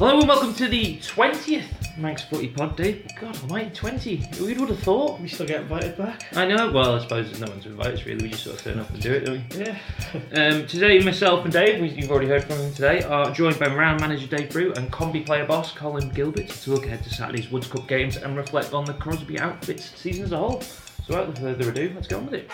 Hello and welcome to the 20th Manx Footy Pod, Dave. God almighty, 20. Who would have thought? We still get invited back. I know, well, I suppose there's no one to invite us really, we just sort of turn up and do it, don't we? Yeah. Today, myself and Dave, you've already heard from him today, are joined by round manager Dave Brew and combi player boss Colin Gilbert to look ahead to Saturday's Woods Cup games and reflect on the Crosby Outfits season as a whole. So without further ado, let's get on with it.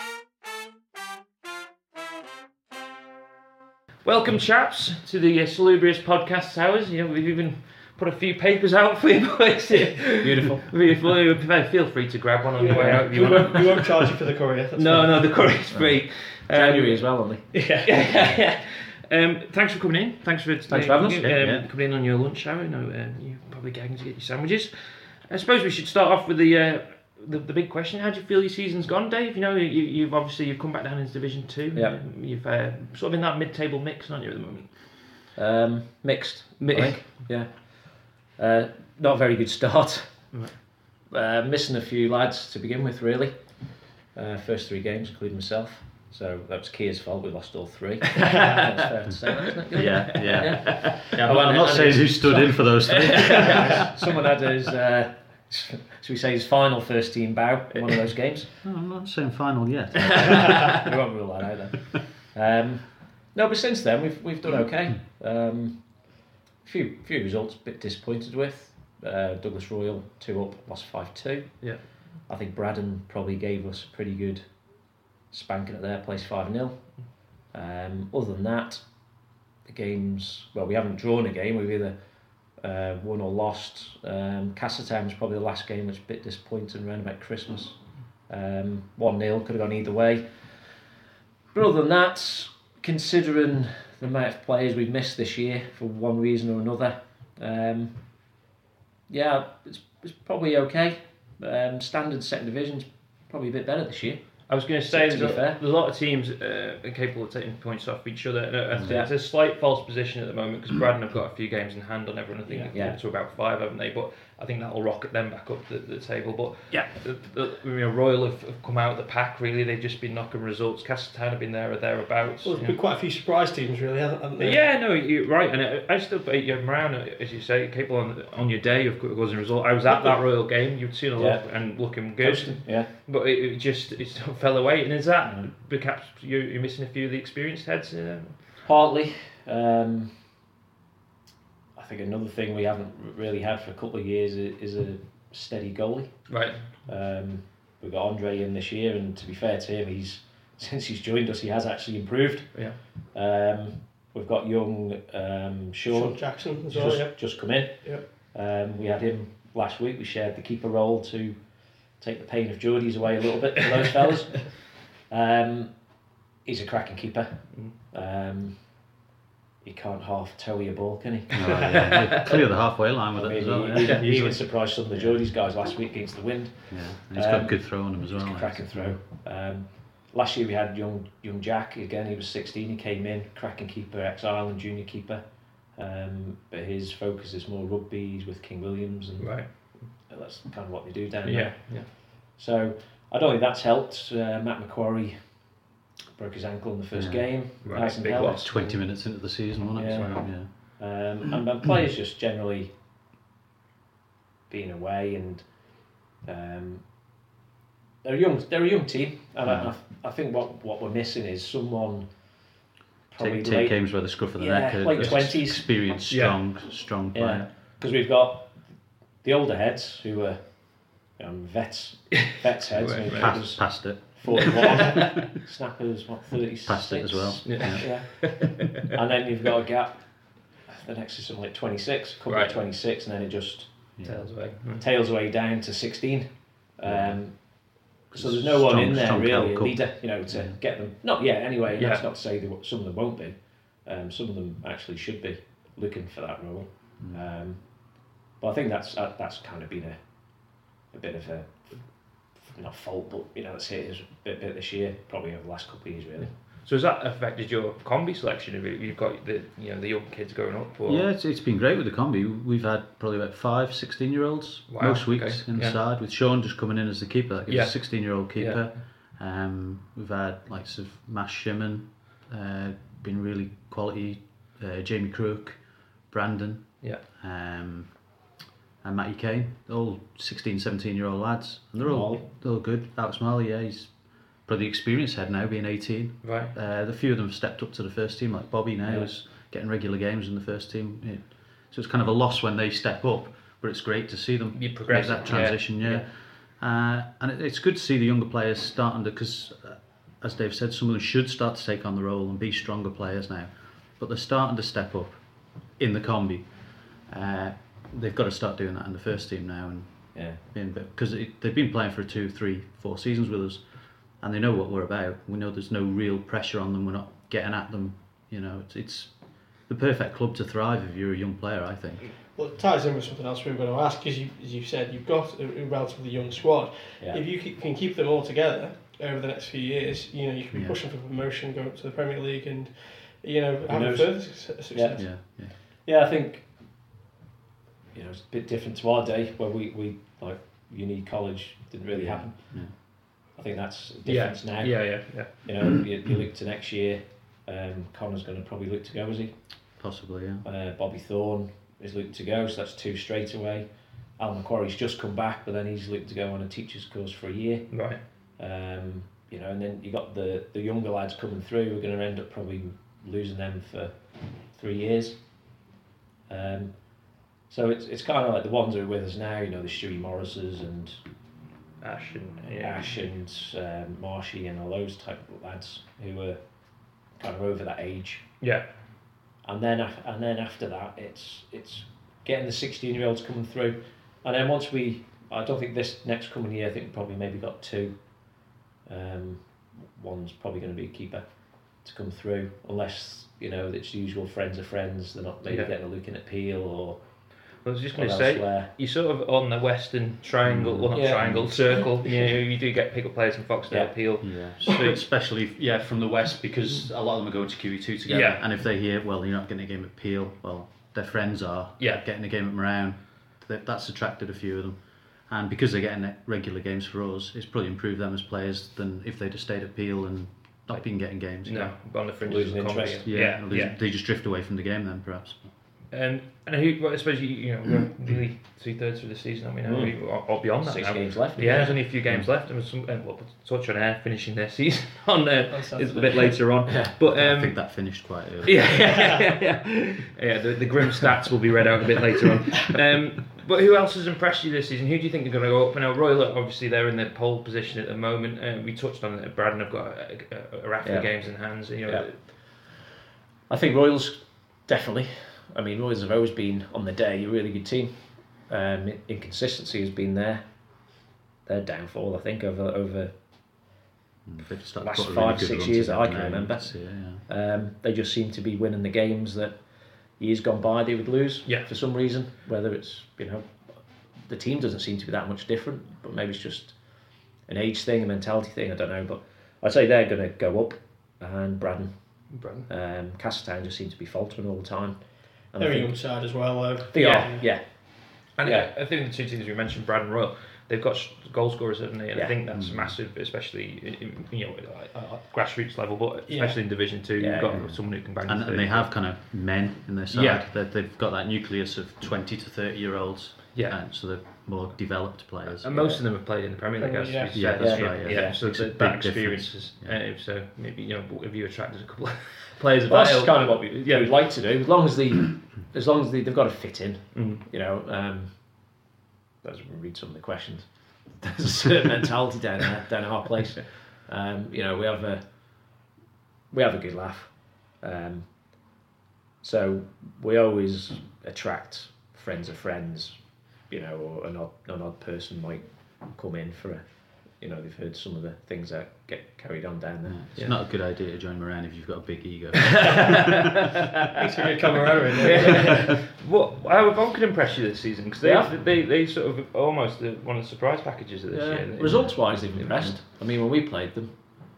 Welcome, chaps, to the Salubrious Podcast Hours. You know, we've even put a few papers out for you boys. Beautiful. Feel free to grab one on your way out if you want. We won't charge you for the courier. No, the courier's free. January as well, only. Yeah. Thanks for coming in. Thanks for having us. coming in on your lunch hour. You're probably gagging to get your sandwiches. I suppose we should start off with the big question. How do you feel your season's gone, Dave? You know, you've obviously come back down into Division 2. Yeah. You've sort of in that mid-table mix, aren't you, at the moment? Mixed, I think. Yeah. Not a very good start. Right. Missing a few lads to begin with, really. First 3 games, including myself. So that was Kia's fault. We lost all 3. That's fair to say, isn't it? Yeah. I'm not saying who stood in for those 3. Someone had his, should we say, his final first team bow in one of those games. No, I'm not saying final yet. We won't rule that out then. No, but since then we've done okay. Few results a bit disappointed with. Douglas Royal 2 up, lost 5-2. Yeah. I think Braddon probably gave us a pretty good spanking at their place, 5-0. Other than that, the games, well, we haven't drawn a game. We've either won or lost. Castletown was probably the last game, which was a bit disappointing around about Christmas. 1-0, could have gone either way. But other than that, considering the amount of players we've missed this year for one reason or another, it's probably okay. Standard second division's probably a bit better this year. I was going to say, To be fair. there's a lot of teams are capable of taking points off each other. And I think it's a slight false position at the moment because Braddon have got a few games in hand on everyone. I think they're up to about 5, haven't they? But I think that'll rocket them back up the table. But Royal have come out of the pack, really. They've just been knocking results. Castletown have been there or thereabouts. Well, there's been quite a few surprise teams, really, haven't there? Yeah, no, you're right. And I still bet you around, as you say, capable on your day of causing a result. I was at that Royal game. You'd seen a lot and looking good. Coasting, yeah. But it fell away. And is that perhaps you're missing a few of the experienced heads? Partly. I think another thing we haven't really had for a couple of years is a steady goalie. Right. We've got Andre in this year, and to be fair to him, since he's joined us, he has actually improved. Yeah. We've got young Sean Jackson as well. just come in. Yeah. We had him last week. We shared the keeper role to take the pain of Geordies away a little bit for those fellas. He's a cracking keeper. He can't half toe your ball, can he? Clear the halfway line with it as well. He even surprised some of the Geordies guys last week against the Wind. Yeah, he's got a good throw on him as well. Cracking throw. Last year we had young Jack. Again, he was 16. He came in, cracking keeper, ex-Ireland junior keeper. But his focus is more rugby. He's with King Williams, and that's kind of what they do down there. Yeah. So I don't think that's helped. Matt Macquarie broke his ankle in the first game. Right, Hasn't big helped. loss. 20 minutes into the season, wasn't it? Yeah. And players just generally being away, and they're a young team, and I think what we're missing is someone probably Take games by the scruff of the neck. late 20s, experienced, strong player. because we've got the older heads who are vets heads. Past it. 41. Snappers, 36. Past it as well. Yeah. And then you've got a gap. The next is something like 26, a couple of 26, and then it just tails away down to 16. So there's no one in there really, a leader, to get them. Not yet, anyway. That's not to say that some of them won't be. Some of them actually should be looking for that role. But I think that's kind of been a bit of a, not fault, but let's say it is a bit this year, probably over the last couple of years really. So has that affected your combi selection? Have you've got the young kids going up? Or? Yeah, it's been great with the combi. We've had probably about 5 16-year-olds most weeks inside, with Sean just coming in as the keeper. Like he's a 16-year-old keeper. Yeah. We've had likes of Mash Shimon, been really quality. Jamie Crook, Brandon, and Matty Kane, all 16, 17-year-old lads, and they're all good. Alex Marley, he's probably the experienced head now, being 18. Right. The few of them have stepped up to the first team, like Bobby now is getting regular games in the first team. So it's kind of a loss when they step up, but it's great to see them make that transition. And it's good to see the younger players starting to, because as Dave said, some of them should start to take on the role and be stronger players now, but they're starting to step up in the combi. They've got to start doing that in the first team now, and because they've been playing for 2, 3, 4 seasons with us, and they know what we're about. We know there's no real pressure on them. We're not getting at them. It's the perfect club to thrive if you're a young player, I think. Well, it ties in with something else we were going to ask, because as you said, you've got a relatively young squad. If you can keep them all together over the next few years, you can be pushing for promotion, go up to the Premier League, and have a further success. I think it's a bit different to our day where we like uni, college didn't really happen. I think that's a difference now. You look to next year. Connor's going to probably look to go, is he? Possibly, yeah. Bobby Thorne is looking to go, so that's 2 straight away. Al Macquarie's just come back, but then he's looking to go on a teacher's course for a year. Right. And then you got the younger lads coming through. We're going to end up probably losing them for 3 years. So it's kind of like the ones who are with us now. The Stewie Morrises and Ash and Marshy and all those type of lads who are kind of over that age. Yeah. And then after that, it's getting the 16-year-olds coming through, and then once I don't think this next coming year, I think we probably maybe got 2. One's probably going to be a keeper to come through, unless it's usual friends of friends. They're not maybe getting a look in at Peel or. I was just going to say, you're sort of on the Western Triangle, triangle, circle. You do get pick up players from Foxdale, Peel. Especially from the West, because a lot of them are going to QE2 together. And if they hear, well, you're not getting a game at Peel, well, their friends are getting a game at Moran. That's attracted a few of them. And because they're getting regular games for us, it's probably improved them as players than if they'd have stayed at Peel and not been getting games. No, on the fringes of interest. They just drift away from the game then, perhaps. And I suppose we're nearly 2/3 through the season, aren't we now? Or beyond that 6 now. games left. There's only a few games left. There was some Touch on Air finishing their season on a bit later on. But I think that finished quite early. The grim stats will be read out a bit later on. But who else has impressed you this season? Who do you think are going to go up? Now, Royal, obviously, they're in their pole position at the moment. We touched on it. Braddon have got a raft of games in hands. I think Royals, definitely. I mean, Royals have always been, on the day, a really good team. Inconsistency has been their downfall, I think, over the last 5-6 years that I can remember. They just seem to be winning the games that years gone by they would lose for some reason. Whether it's, the team doesn't seem to be that much different, but maybe it's just an age thing, a mentality thing, I don't know. But I'd say they're going to go up, and Braddon. Castletown just seem to be faltering all the time. And they're a young side as well, though. They are. And I think the 2 teams we mentioned, Braddon Royal, they've got goal scorers, haven't they? And I think that's massive, especially in grassroots level, but especially in Division 2. You've got someone who can bang. And they have kind of men in their side. They've got that nucleus of 20 to 30-year-olds. So they're more developed players. And most of them have played in the Premier League, that's right. So it's big experiences. So maybe have you attracted a couple of players? That's kind of what we'd like to do, as long as they've got to fit in. As we read some of the questions, there's a certain mentality down at our place. We have a good laugh. So we always attract friends of friends. Or an odd person might come in for they've heard some of the things that get carried on down there. It's not a good idea to join Moran if you've got a big ego. Makes a good come around. How have Onchan impressed you this season? Because they sort of almost one of the surprise packages of this year. Results-wise, they've impressed. I mean, when we played them,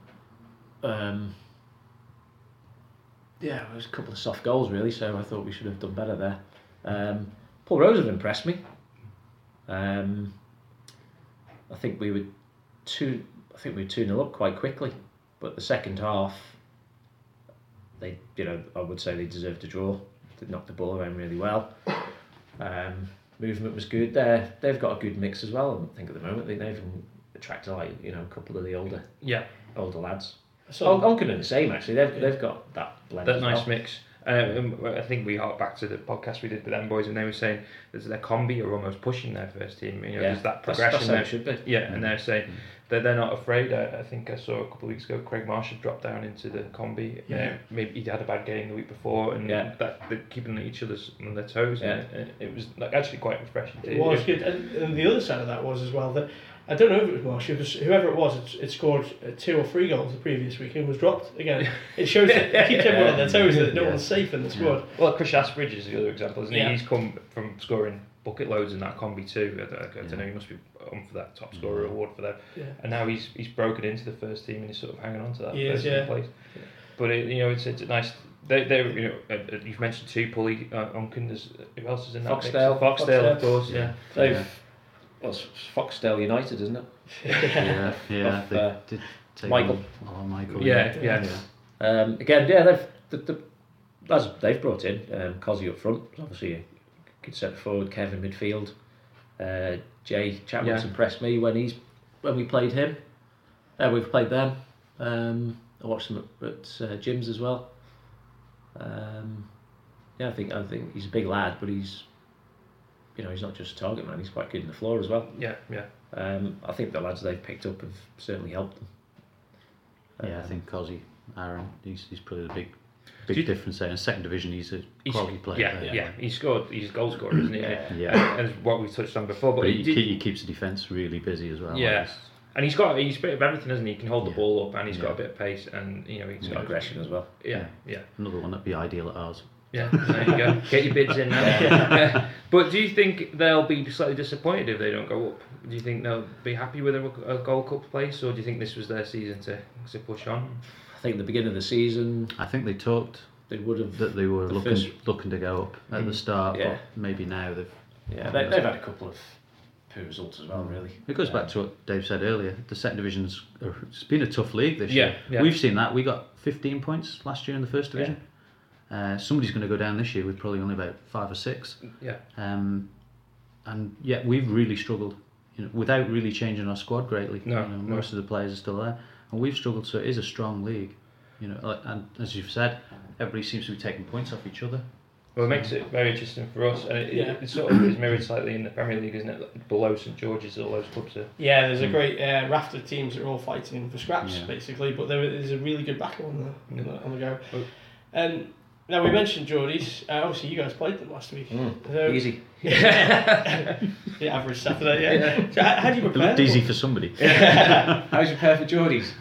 it was a couple of soft goals really, so I thought we should have done better there. Paul Rose have impressed me. I think we were 2-0 up quite quickly, but the second half, I would say they deserved a draw. They knocked the ball around really well. Movement was good. They've got a good mix as well. I think at the moment they've attracted a couple of the older lads. So Onchan are the same actually. They've got that blend. That nice mix. I think we hark back to the podcast we did with them boys, and they were saying that their combi are almost pushing their first team. There's that progression there. Should be. Yeah, and they're saying that they're not afraid. I think I saw a couple of weeks ago Craig Marsh had dropped down into the combi. Maybe he had a bad game the week before, and that they're keeping each other on their toes. Yeah. And it was actually quite refreshing. It was good, and the other side of that was as well that. I don't know if it was Marsh, whoever it was, it scored 2 or 3 goals the previous week and was dropped again. It shows that it keeps everyone on their toes, that no one's safe in the squad. Well, Chris Ashbridge is the other example, isn't he? He's come from scoring bucket loads in that combi too. I don't know, he must be on for that top scorer award for them. Yeah. And now he's broken into the first team and he's sort of hanging on to that first place. Yeah. But it's nice. You've mentioned 2 Pulley, Onchan. Who else is in that? Foxdale, of course. Yeah. Well, it's Foxdale United, isn't it? Yeah. They did take Michael. Michael. Yeah. Again, they've brought in Cozzy up front. Obviously, a good centre forward. Kevin midfield. Jay Chapman's impressed me when we played him. We've played them. I watched them at Jim's as well. I think he's a big lad, but he's not just a target man. He's quite good in the floor as well. Yeah. I think the lads they've picked up have certainly helped them. I think Cozzy, Aaron, he's probably the big difference there. In second division, he's a quality player. Yeah. He's a goal scorer, isn't he? And what we touched on before. But he keeps the defence really busy as well. Yeah. And he's a bit of everything, hasn't he? He can hold the ball up, and he's got a bit of pace, and he's got aggression as well. Yeah. Another one that'd be ideal at ours. Yeah, there you go. Get your bids in now. But do you think they'll be slightly disappointed if they don't go up? Do you think they'll be happy with a Gold Cup place, or do you think this was their season to push on? I think at the beginning of the season, I think they talked. They would have that they were looking to go up at the start, but maybe now they've. They've had a couple of poor results as well. Really, it goes back to what Dave said earlier. The second division's it's been a tough league this year. We've seen that. We got 15 points last year in the first division. Somebody's going to go down this year with probably only about 5 or 6. Yeah. And we've really struggled, without really changing our squad greatly. Most of the players are still there, and we've struggled. So it is a strong league, and as you've said, everybody seems to be taking points off each other. Well, it makes it very interesting for us, and it sort of is mirrored slightly in the Premier League, isn't it? Below St George's, all those clubs are. Yeah, there's a great raft of teams that are all fighting for scraps, basically, but there's a really good battle on the go. Now, we mentioned Geordies. Obviously, you guys played them last week. Easy. The average Saturday, So how do you prepare? It looked easy for somebody. How do you prepare for Geordies?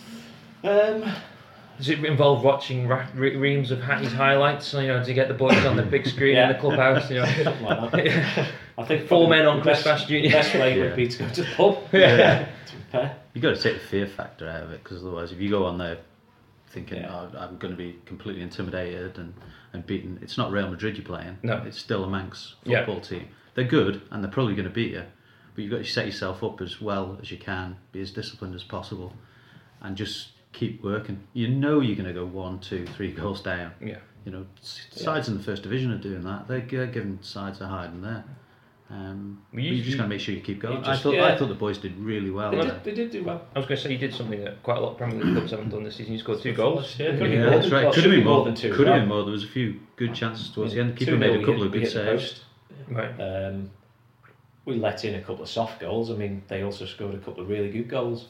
Does it involve watching reams of Hattie's highlights, to get the boys on the big screen in the clubhouse? Something like that. I think 4 men on Chris Bash Jr. The best way would be to go to the pub. To prepare. You've got to take the fear factor out of it, because otherwise, if you go on there thinking, I'm going to be completely intimidated and beaten. It's not Real Madrid you're playing. No. It's still a Manx football team. They're good and they're probably going to beat you, but you've got to set yourself up as well as you can, be as disciplined as possible, and just keep working. You're going to go 1, 2, 3 goals down. Yeah. Sides in the first division are doing that. They're giving sides a hide in there. You just got to make sure you keep going. I thought the boys did really well. They did do well. I was going to say you did something that quite a lot of Premier League clubs haven't done this season. You scored 2 goals. That's right. Could have been more than 2. Could have been more. There was a few good chances towards the end. The keeper made a couple of good saves. Right. We let in a couple of soft goals. I mean, they also scored a couple of really good goals.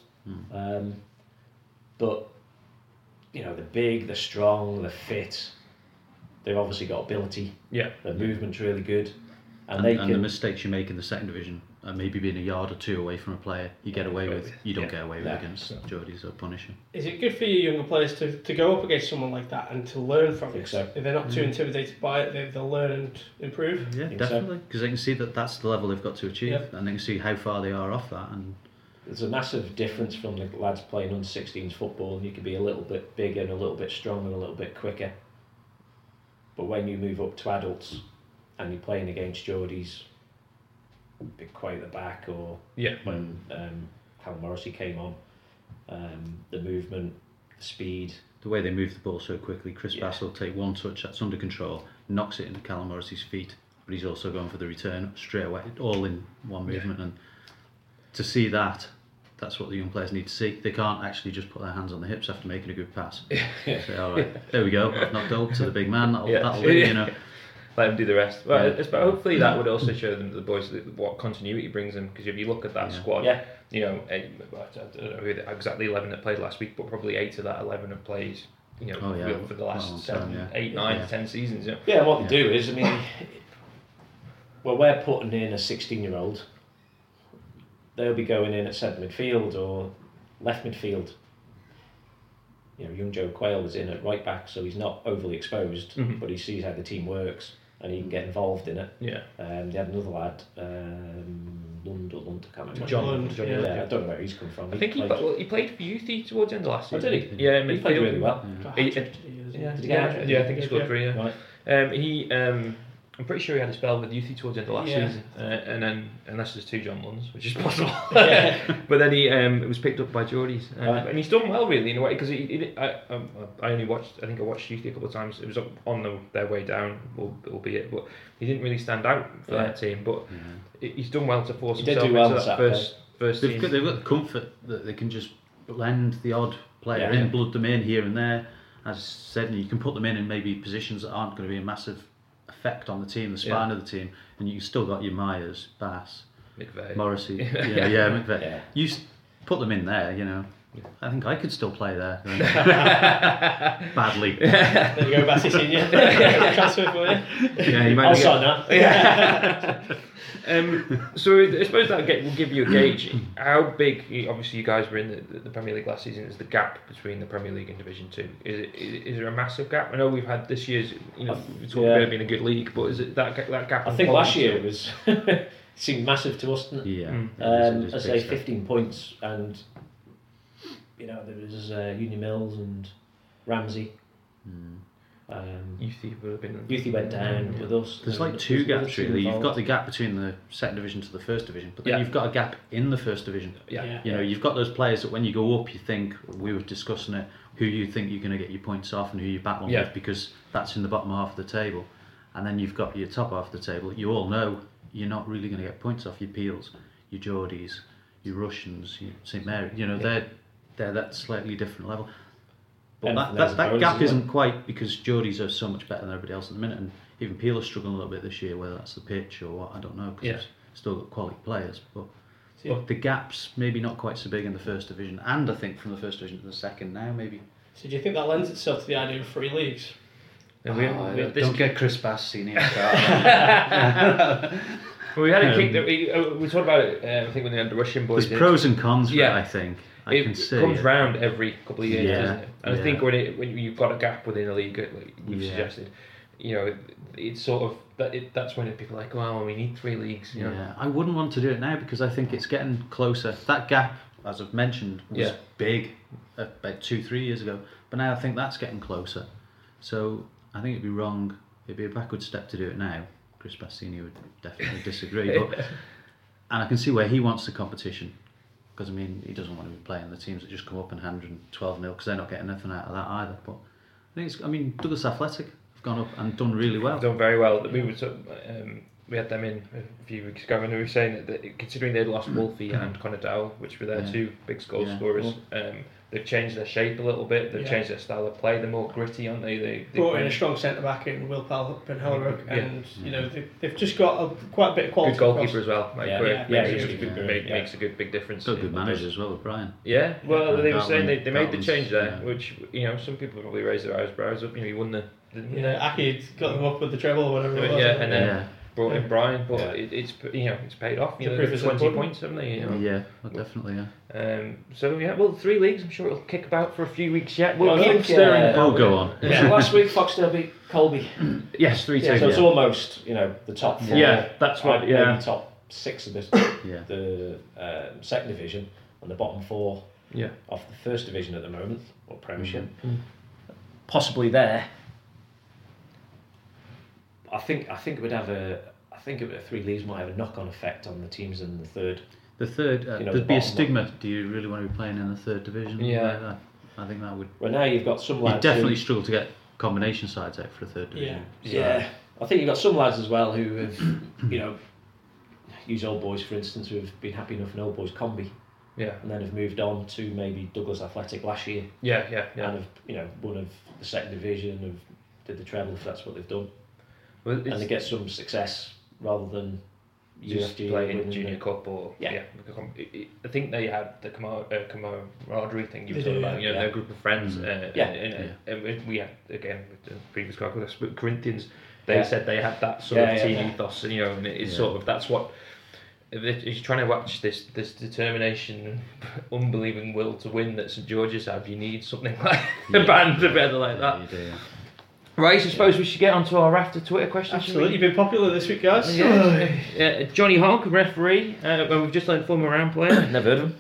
But they're big, they're strong, they're fit. They've obviously got ability. Yeah. Their movement's really good. And the mistakes you make in the second division are maybe being a yard or 2 away from a player you get away with. You don't get away with against Geordies or punish him. Is it good for your younger players to go up against someone like that and to learn from it? So. If they're not too intimidated by it, they'll learn and improve? Yeah, definitely. Because they can see that that's the level they've got to achieve, and they can see how far they are off that. And there's a massive difference from the lads playing under 16s football, and you can be a little bit bigger and a little bit stronger and a little bit quicker. But when you move up to adults and you're playing against Geordies, big quite at the back, or when Callum Morrissey came on, the movement, the speed, the way they move the ball so quickly. Chris Bass will take 1 touch, that's under control, knocks it into Callum Morrissey's feet, but he's also going for the return straight away, all in one movement. And to see that, that's what the young players need to see. They can't actually just put their hands on the hips after making a good pass. Say, all right, there we go. I've knocked out to the big man. That'll win, you know. Let them do the rest. Well, but hopefully that would also show them, the boys, what continuity brings them. Because if you look at that squad, you know, I don't know who exactly 11 that played last week, but probably 8 of that 11 have played, you know, for the last 7, 8, 9, 10 seasons. Yeah, what they do is, I mean, well, we're putting in a 16-year-old. They'll be going in at centre midfield or left midfield. You know, young Joe Quayle was in at right back, so he's not overly exposed, but he sees how the team works and he can get involved in it. Yeah. They had another lad, Lund, I can't remember. John Lund. I don't know where he's come from. I think he played for Youthy towards the end of last season. Oh, did he? Yeah, he played really well. I think he scored 3. Yeah. I'm pretty sure he had a spell with Youthy towards the end of last season, and then, unless there's 2 John Lunds, which is possible, but then he was picked up by Geordies, and he's done well really in a way, because I only watched, I think I watched Youthy a couple of times. It was on their way down, albeit, but he didn't really stand out for that team, but he's done well to force himself into that first team. They've got the comfort that they can just blend the odd player in, blood them in here and there, as I said, and you can put them in maybe positions that aren't going to be a massive effect on the team, the spine of the team, and you still got your Myers, Bass, McVeigh, Morrissey, McVeigh. Yeah. You put them in there, you know. I think I could still play there. Badly. There you go, Bassy Senior. Transfer for you. Yeah, you might. I'll sign that. Yeah. So I suppose that will give you a gauge. How big? Obviously, you guys were in the Premier League last season. Is the gap between the Premier League and Division 2? Is there a massive gap? I know we've had this year's. You know, it's talking about it being a good league, but is it that gap? I think last year it was seemed massive to us, didn't it? Yeah. I say 15 points, and you know there was Uni Mills and Ramsey. Youthy went down with us. There's like 2 gaps really. You've got the gap between the second division to the first division, but then you've got a gap in the first division. You know, you've got those players that when you go up, you think, we were discussing it, who you think you're going to get your points off and who you battle with, because that's in the bottom half of the table. And then you've got your top half of the table. You all know you're not really going to get points off your Peels, your Geordies, your Russians, your St Mary. You know, they're that slightly different level. But that gap isn't quite, because Geordies are so much better than everybody else at the minute, and even Peel is struggling a little bit this year, whether that's the pitch or what, I don't know, because they've still got quality players. But the gap's maybe not quite so big in the first division, and I think from the first division to the second now, maybe. So do you think that lends itself to the idea of 3 leagues? Don't get Chris Bass Senior started. We had a kick that we talked about it. I think when they had the Russian boys. There's pros and cons for it, I think. It comes round every couple of years, doesn't it? And I think when you've got a gap within a league, like you've suggested, you know, it's sort of that's when people are like, well, we need 3 leagues. You know? I wouldn't want to do it now, because I think it's getting closer. That gap, as I've mentioned, was big about 2-3 years ago, but now I think that's getting closer. So I think it'd be wrong. It'd be a backward step to do it now. Chris Bassini would definitely disagree, but and I can see where he wants the competition. Because, I mean, he doesn't want to be playing the teams that just come up and 112-0, because they're not getting anything out of that either. But I think Douglas Athletic have gone up and done really well. Done very well. We had them in a few weeks ago, and they were saying that considering they'd lost Wolfie and Conor Dowell, which were their 2 big goal scorers, they've changed their shape a little bit. They've changed their style of play. They're more gritty, aren't they? They brought in a strong centre back in Will Penhellerup, and you know they've just got quite a bit of quality. Good goalkeeper as well. Makes a good difference. Got a good manager as well with Brian. Yeah, well, they were saying they made the change there, which, you know, some people probably raised their eyebrows up. You know, he won the Aki got them up with the treble or whatever it was. And then brought in Brian, but it's paid off. You know, they've 20 points, haven't they? You know? Yeah, definitely. Well, 3 leagues. I'm sure it'll kick about for a few weeks yet. We'll keep stirring. Go on. Last week Foxdale beat Colby. Yes, 3-2. So it's almost, you know, the top 4. Yeah, that's right. Maybe top 6 of the second division, and the bottom 4 of the first division at the moment, or Premiership. Possibly there. I think it would have a. I think 3 leagues might have a knock-on effect on the teams in the third. The third, there'd be a stigma. Do you really want to be playing in the third division? Yeah, I think that would. Well, now you've got some lads. You definitely struggle to get combination sides out for a third division. Yeah. I think you've got some lads as well who have, use Old Boys for instance, who have been happy enough in Old Boys combi. Yeah. And then have moved on to maybe Douglas Athletic last year. Yeah. And have, one of the second division, did the treble if that's what they've done. Well, and they get some success rather than just UFG playing in Junior Cup or I think they had the camaraderie thing you were talking about. Their group of friends. And we had again with the previous podcast, but Corinthians. They said they had that sort of team ethos, and it's sort of that's what. If you're trying to watch this determination and unbelieving will to win that St George's have, you need something like a band together like that. You do, yeah. Right, I suppose we should get onto our after Twitter questions. Absolutely, you've been popular this week, guys. Johnny Hogg, referee, we've just learned former round player. Never heard of him.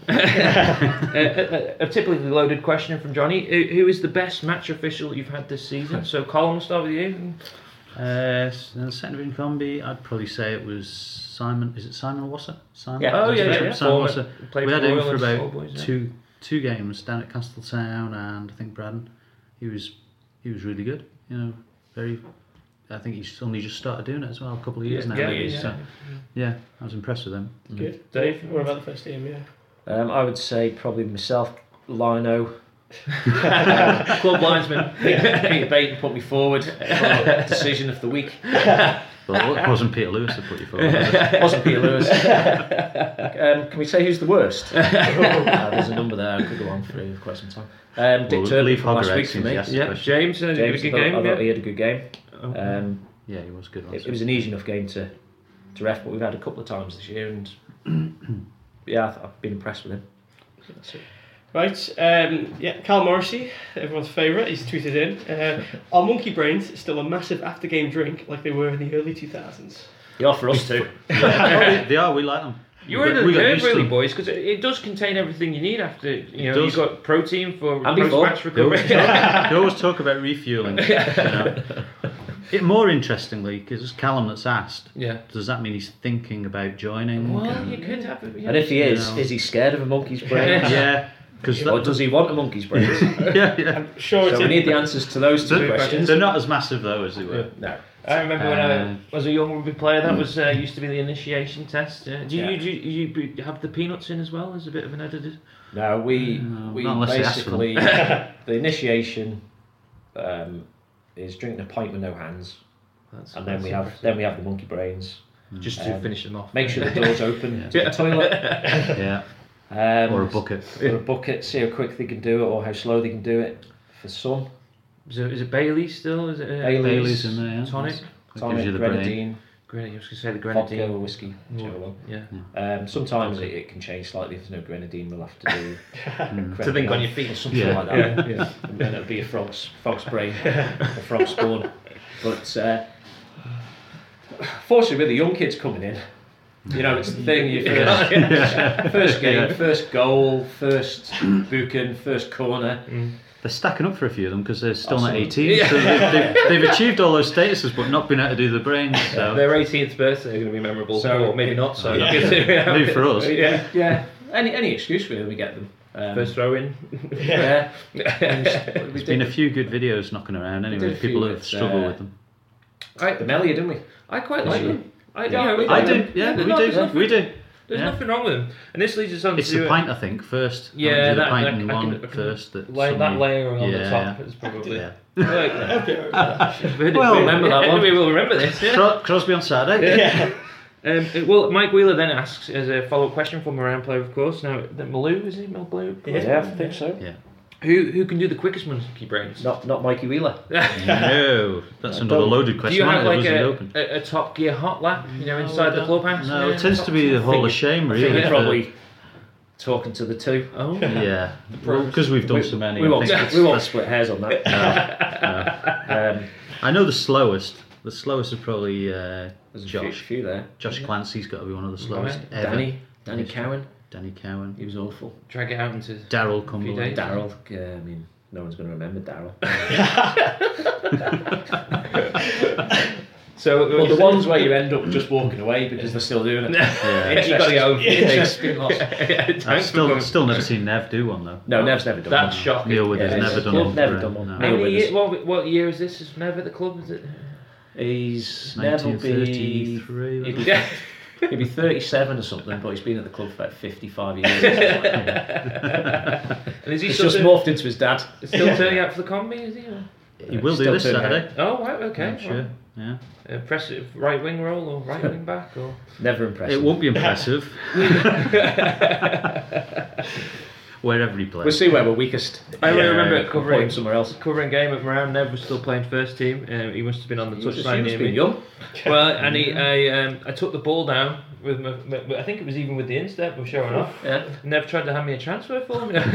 A typically loaded question from Johnny. Who is the best match official you've had this season? So, Colin, we'll start with you. Second division combi, I'd probably say it was Simon. Is it Simon Wasser? Simon? Yeah. Oh yeah. Simon Wasser. We had him for about Boys, two games down at Castletown and I think Braddon. He was really good. Very. I think he's only just started doing it as well. A couple of years now. I was impressed with him. Good. Dave, what about the first team? Yeah. I would say probably myself, Lino. Club linesman. Peter Baton put me forward for decision of the week. Well, it wasn't Peter Lewis that put you forward. It wasn't Peter Lewis. Can we say who's the worst? There's a number there. I could go on for quite some time. Dick Turley from last week for me. Yeah, James had a good game. I thought he had a good game. Yeah, he was good. It was an easy enough game to ref, but we've had a couple of times this year, and I've been impressed with him. That's it. Right, Cal Morrissey, everyone's favourite, he's tweeted in, are monkey brains still a massive after-game drink like they were in the early 2000s? They are for us too. They are, we like them. You're in the curve really, boys, because it does contain everything you need after, you've got protein for post-match recovery. They always talk about refuelling. More interestingly, because it's Callum that's asked, does that mean he's thinking about joining? Well, you could have it. And if he is he scared of a monkey's brain? Yeah. Or does he want a monkey's brains? I'm sure so we need the answers to those two questions. They're not as massive though as they were. No. I remember when I was a young rugby player, that was used to be the initiation test. Do you have the peanuts in as well as a bit of an editor? No, we basically the initiation is drinking a pint with no hands, and then we have the monkey brains. Just to finish them off. Make sure the door's open to the toilet. Yeah. Or a bucket. See how quick they can do it or how slow they can do it. For some. Is it Bailey's still? Is it Bailey's in there? Yeah. Tonic, grenadine. I was going to say the grenadine. Vodka or whiskey, whichever one. Yeah. Sometimes it can change slightly. If there's no grenadine, we'll have to do to think on your feet or something like that. Yeah. And then it'll be a frog's brain, a frog spawn. But fortunately, with the young kids coming in, it's the thing. You first game, first goal, first booking, first corner. They're stacking up for a few of them because they're still not 18. So they've achieved all those statuses, but not been able to do the brains. So. Their 18th birthday is going to be memorable, or maybe not. So maybe for us. Yeah. Any excuse really, we get them. First throw in. There's been a few good videos knocking around anyway. People have struggled with them. Right, the Melia, didn't we? I quite like them. I do. Yeah, we do. There's nothing wrong with them. And this leads us on it's to... It's the pint, I think, first. Yeah, that pint and one first. That layering on the top is probably... Yeah. Well, remember that one. We will remember this, Crosby on Saturday. Well, Mike Wheeler then asks, as a follow-up question from a round player, of course, now, Malou, is it Mel Blue? Yeah, I think so. Yeah. Who can do the quickest monkey brains? Not Mikey Wheeler. No, that's another loaded question. Do you have like a Top Gear hot lap, inside the clubhouse? No, it tends to be the Hall of Shame, really. Probably talking to the two. Oh, yeah. Because we've done so many. We won't split hairs on that. No. I know the slowest. The slowest is probably Josh. A few there. Josh Clancy's got to be one of the slowest ever. Danny Cowan. Danny Cowan. He was awful. Drag it out into Daryl Cumberland. Daryl. I mean, no one's going to remember Daryl. So, the ones where you end up just walking away because they're still doing it. You've got to go. I've still never seen Nev do one though. No, Nev's never done one. That's shocking. Neil Withers never done one. Never done one. What year is this? Is Nev at the club? Is it? He's never been. He'd be 37 or something, but he's been at the club for about 55 years. And is he just morphed into his dad. Still turning out for the combi, is he? He will do this Saturday. Oh, right, okay. I'm sure. Yeah. Impressive right wing role or right wing back or never impressive. It won't be impressive. Wherever he plays. We'll see where we're weakest. I remember covering somewhere else. Covering game at Moran. Nev was still playing first team. He must have been on the touchline near me. Young. Well, and I took the ball down with my I think it was even with the instep of showing off. Yeah. Nev tried to hand me a transfer for me.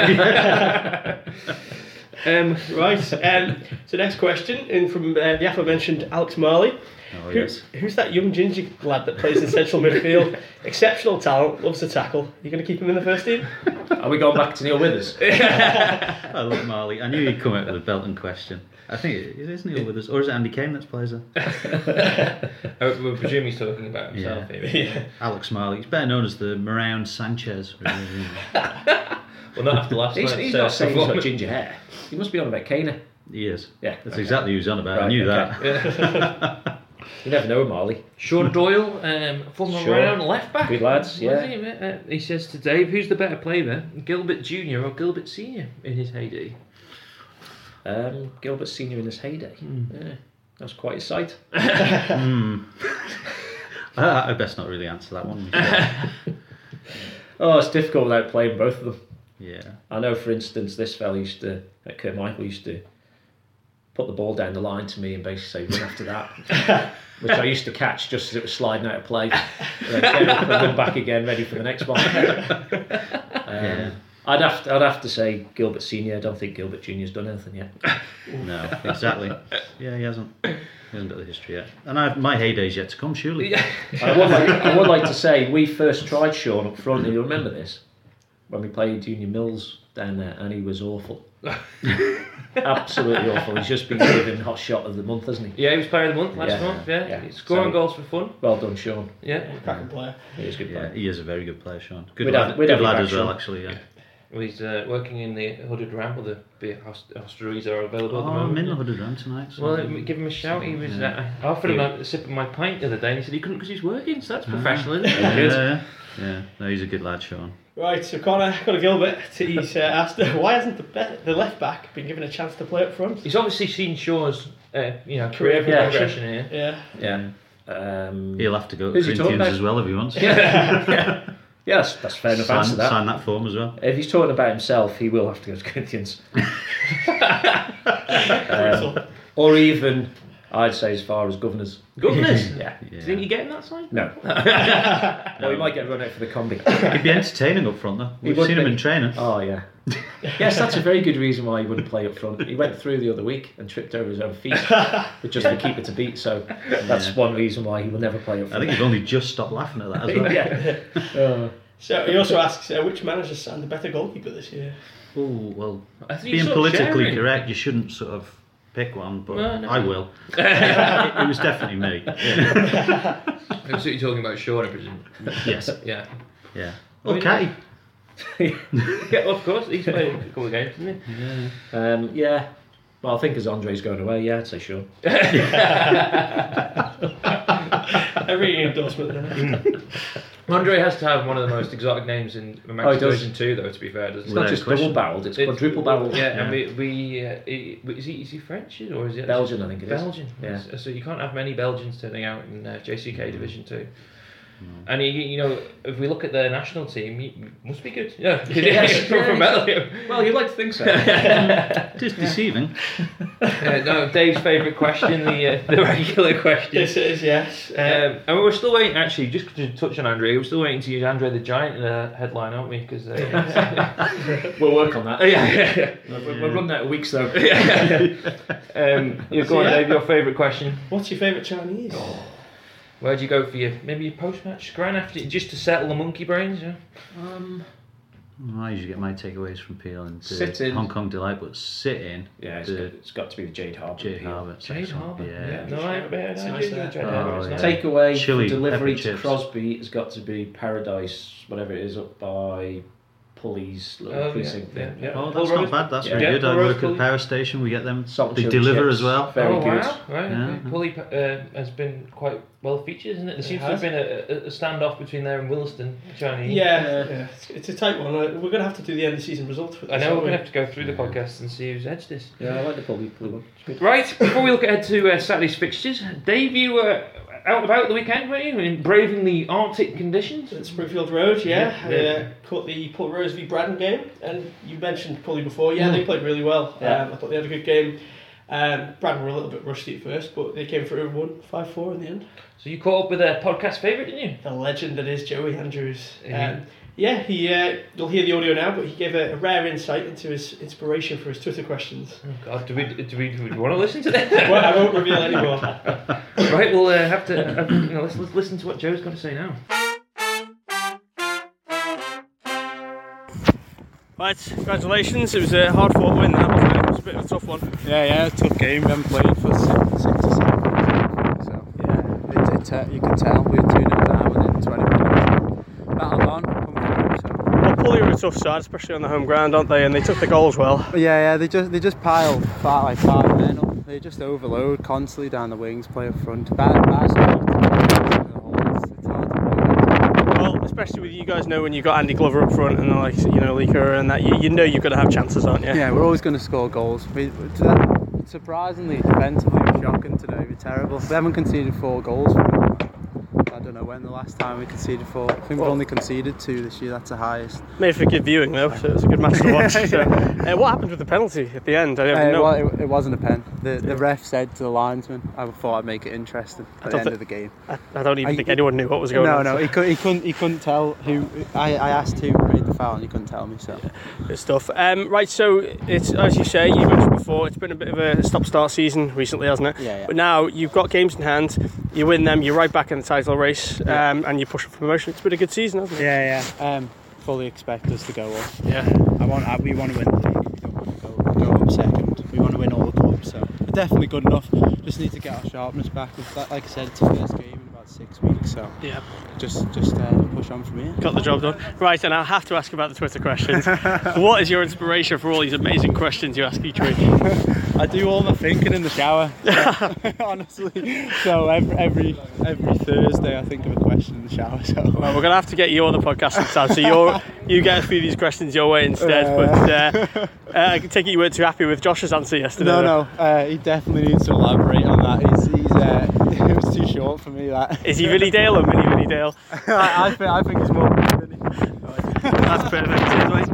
Right. So next question, in from the aforementioned Alex Marley. Oh, yes. Who's that young ginger lad that plays in central midfield? Exceptional talent, loves to tackle. You going to keep him in the first team? Are we going back to Neil Withers? I love Marley. I knew he'd come out with a belting question. I think it is Neil Withers, or is it Andy Kane that plays her? We presume he's talking about himself here. Yeah. Alex Marley. He's better known as the Moran Sanchez. Well, not after last night. He's not saying he's got ginger hair. He must be on about Kana. He is. Yeah. That's exactly who he's on about. Right, I knew that. Yeah. You never know, Marley. Sean Doyle, former Moran left back. Good lads, yeah. He says to Dave, who's the better player, Gilbert Jr. or Gilbert Sr. in his heyday? Gilbert Sr. in his heyday. Yeah, that was quite a sight. I best not really answer that one. Oh, it's difficult without playing both of them. Yeah. I know, for instance, this fella Kurt Michael used to put the ball down the line to me and basically say, run after that. Which I used to catch just as it was sliding out of play. And then get up and run back again, ready for the next one. I'd have to say Gilbert Senior. I don't think Gilbert Junior's done anything yet. No, exactly. Yeah, he hasn't. He hasn't got the history yet. And my heyday's yet to come, surely. Yeah. I would like to say we first tried Sean up front. Do you remember this? When we played Union Mills down there, and he was awful. Absolutely awful. He's just been given hot shot of the month, hasn't he? Yeah, he was player of the month last month. Yeah. He's scoring goals for fun. Well done, Sean. Yeah, cracking player. He is a good player. Yeah, he is a very good player, Sean. We'd have lad as well, Sean. actually. Yeah. Well, he's working in the Hooded Ramble. The beer hostelries are available at the moment. I'm in the Hooded Ramble tonight. So well, give him a shout. He was. I offered him a sip of my pint the other day, and he said he couldn't because he's working. So that's professional, isn't it? Yeah. No, he's a good lad, Sean. Right, so Connor Gilbert, he's asked why hasn't the left back been given a chance to play up front? He's obviously seen Shaw's career progression here. Yeah. He'll have to go to Corinthians as well if he wants. Yes, that's fair enough. Answer that. Sign that form as well. If he's talking about himself, he will have to go to Corinthians. Or even, I'd say, as far as Governors. Governors? Yeah. Do you think you're getting that sign? No. Well, he might get run out for the combi. He'd be entertaining up front though. We've seen him in training. Oh yeah. Yes, that's a very good reason why he wouldn't play up front. He went through the other week and tripped over his own feet with just the keeper to beat. So that's one reason why he will never play up front. I think you've only just stopped laughing at that as well. Yeah. So he also asks, which manager signed the better goalkeeper this year? Oh well, being politically correct, you shouldn't sort of pick one, but no. I will. It was definitely me. Yeah. I'm you're talking about Sean, I presume. Yes. Yeah. Okay. Yeah, well, of course. He's played a couple of games, hasn't he? Yeah. Well, I think as Andre's going away, I'd say sure. Every endorsement there. Andre has to have one of the most exotic names in Max Version 2, though, to be fair, doesn't it? It's not just double-barrelled, it's quadruple-barrelled. Yeah, and is he French, or is he Belgian, I think it is. Belgian, yeah. So you can't have many Belgians turning out in JCK Division 2. And if we look at the national team, he must be good. Yeah, from Belgium. Well, you'd like to think so. It is deceiving. No, Dave's favourite question, the regular question. This is, yes. And we're still waiting. Actually, just to touch on Andre, we're still waiting to use Andre the Giant in a headline, aren't we? Because we'll work on that. Yeah. We're running out of weeks though. Go on, Dave. Your favourite question. What's your favourite Chinese? Where'd you go for your post-match scran after just to settle the monkey brains? Yeah. I usually get my takeaways from Peel and Sit-in. Hong Kong Delight, but sit-in. Yeah, it's got to be the Jade Harbour. Jade Harbour. Jade Harbour. Yeah. No, I nice there. Takeaway Chili, for delivery to chips. Crosby has got to be Paradise, whatever it is, up by Pulley's little precinct thing. Yeah. Oh, that's not bad. That's very good. I work at the power station. We get them. They deliver as well. Very good. Wow. Right. Okay. Pulley has been quite well featured, isn't it? There seems to have been a standoff between there and Williston, Chinese. Yeah. It's a tight one. We're going to have to do the end of season results for this. I know we're going to have to go through the podcast and see who's edged this. Yeah, I like the Pulley one. Right, before we look ahead to Saturday's fixtures, Dave, you were out and about the weekend, weren't you? Braving the Arctic conditions at Springfield Road. I caught the Port Rose v Braddon game, and you mentioned Pulley before. They played really well. I thought they had a good game. Braddon were a little bit rusty at first, but they came through and won 5-4 in the end. So you caught up with a podcast favourite, didn't you? The legend that is Joey Andrews. You'll hear the audio now, but he gave a rare insight into his inspiration for his Twitter questions. Oh God, do we want to listen to that? Well, I won't reveal anymore. Right, we'll have to let's listen to what Joe's got to say now. Right, congratulations. It was a hard-fought win, that wasn't it? It was a bit of a tough one. Yeah, tough game. We haven't played for 6 or 7 weeks. So, you could tell we were 2-0 down within 20 minutes. Battled on, come through. So. Well, Pulley were a tough side, especially on the home ground, aren't they? And they took the goals well. Yeah, they just piled 5 men up. They just overload constantly down the wings, play up front. Especially with you guys know when you've got Andy Glover up front and Leaker and that, you know you've got to have chances, aren't you? Yeah, we're always going to score goals. Surprisingly, defensively, we're shocking today. We're terrible. We haven't conceded 4 goals from I don't know when the last time we conceded 4. I think we've only conceded 2 this year. That's the highest. Made for good viewing though, so it was a good match to watch. What happened with the penalty at the end? I don't know. Well, it wasn't a pen. The ref said to the linesman, "I thought I'd make it interesting at the end of the game." I don't even think anyone knew what was going on. No, he couldn't tell who. I asked who made the foul, and he couldn't tell me. So good stuff. Right, so it's as you say, you mentioned before, it's been a bit of a stop-start season recently, hasn't it? Yeah. But now you've got games in hand. You win them, you're right back in the title race, and you're pushing for promotion. It's been a good season, hasn't it? Yeah. Fully expect us to go up. Yeah. We want to win the league. We don't want to go up second. We want to win all the clubs. So we're definitely good enough. Just need to get our sharpness back. Like I said, it's the first game in about 6 weeks. So just push on from here. Got the job done. Right, and I have to ask about the Twitter questions. What is your inspiration for all these amazing questions you ask each week? I do all my thinking in the shower, honestly. So every Thursday I think of a question in the shower. So well, we're gonna have to get you on the podcast sometime. So you get a few of these questions your way instead. But I can take it you weren't too happy with Josh's answer yesterday. No. He definitely needs to elaborate on that. It was too short for me. That is he Vinny Dale or Mini Vinny Dale? I think it's more Vinny. That's perfect.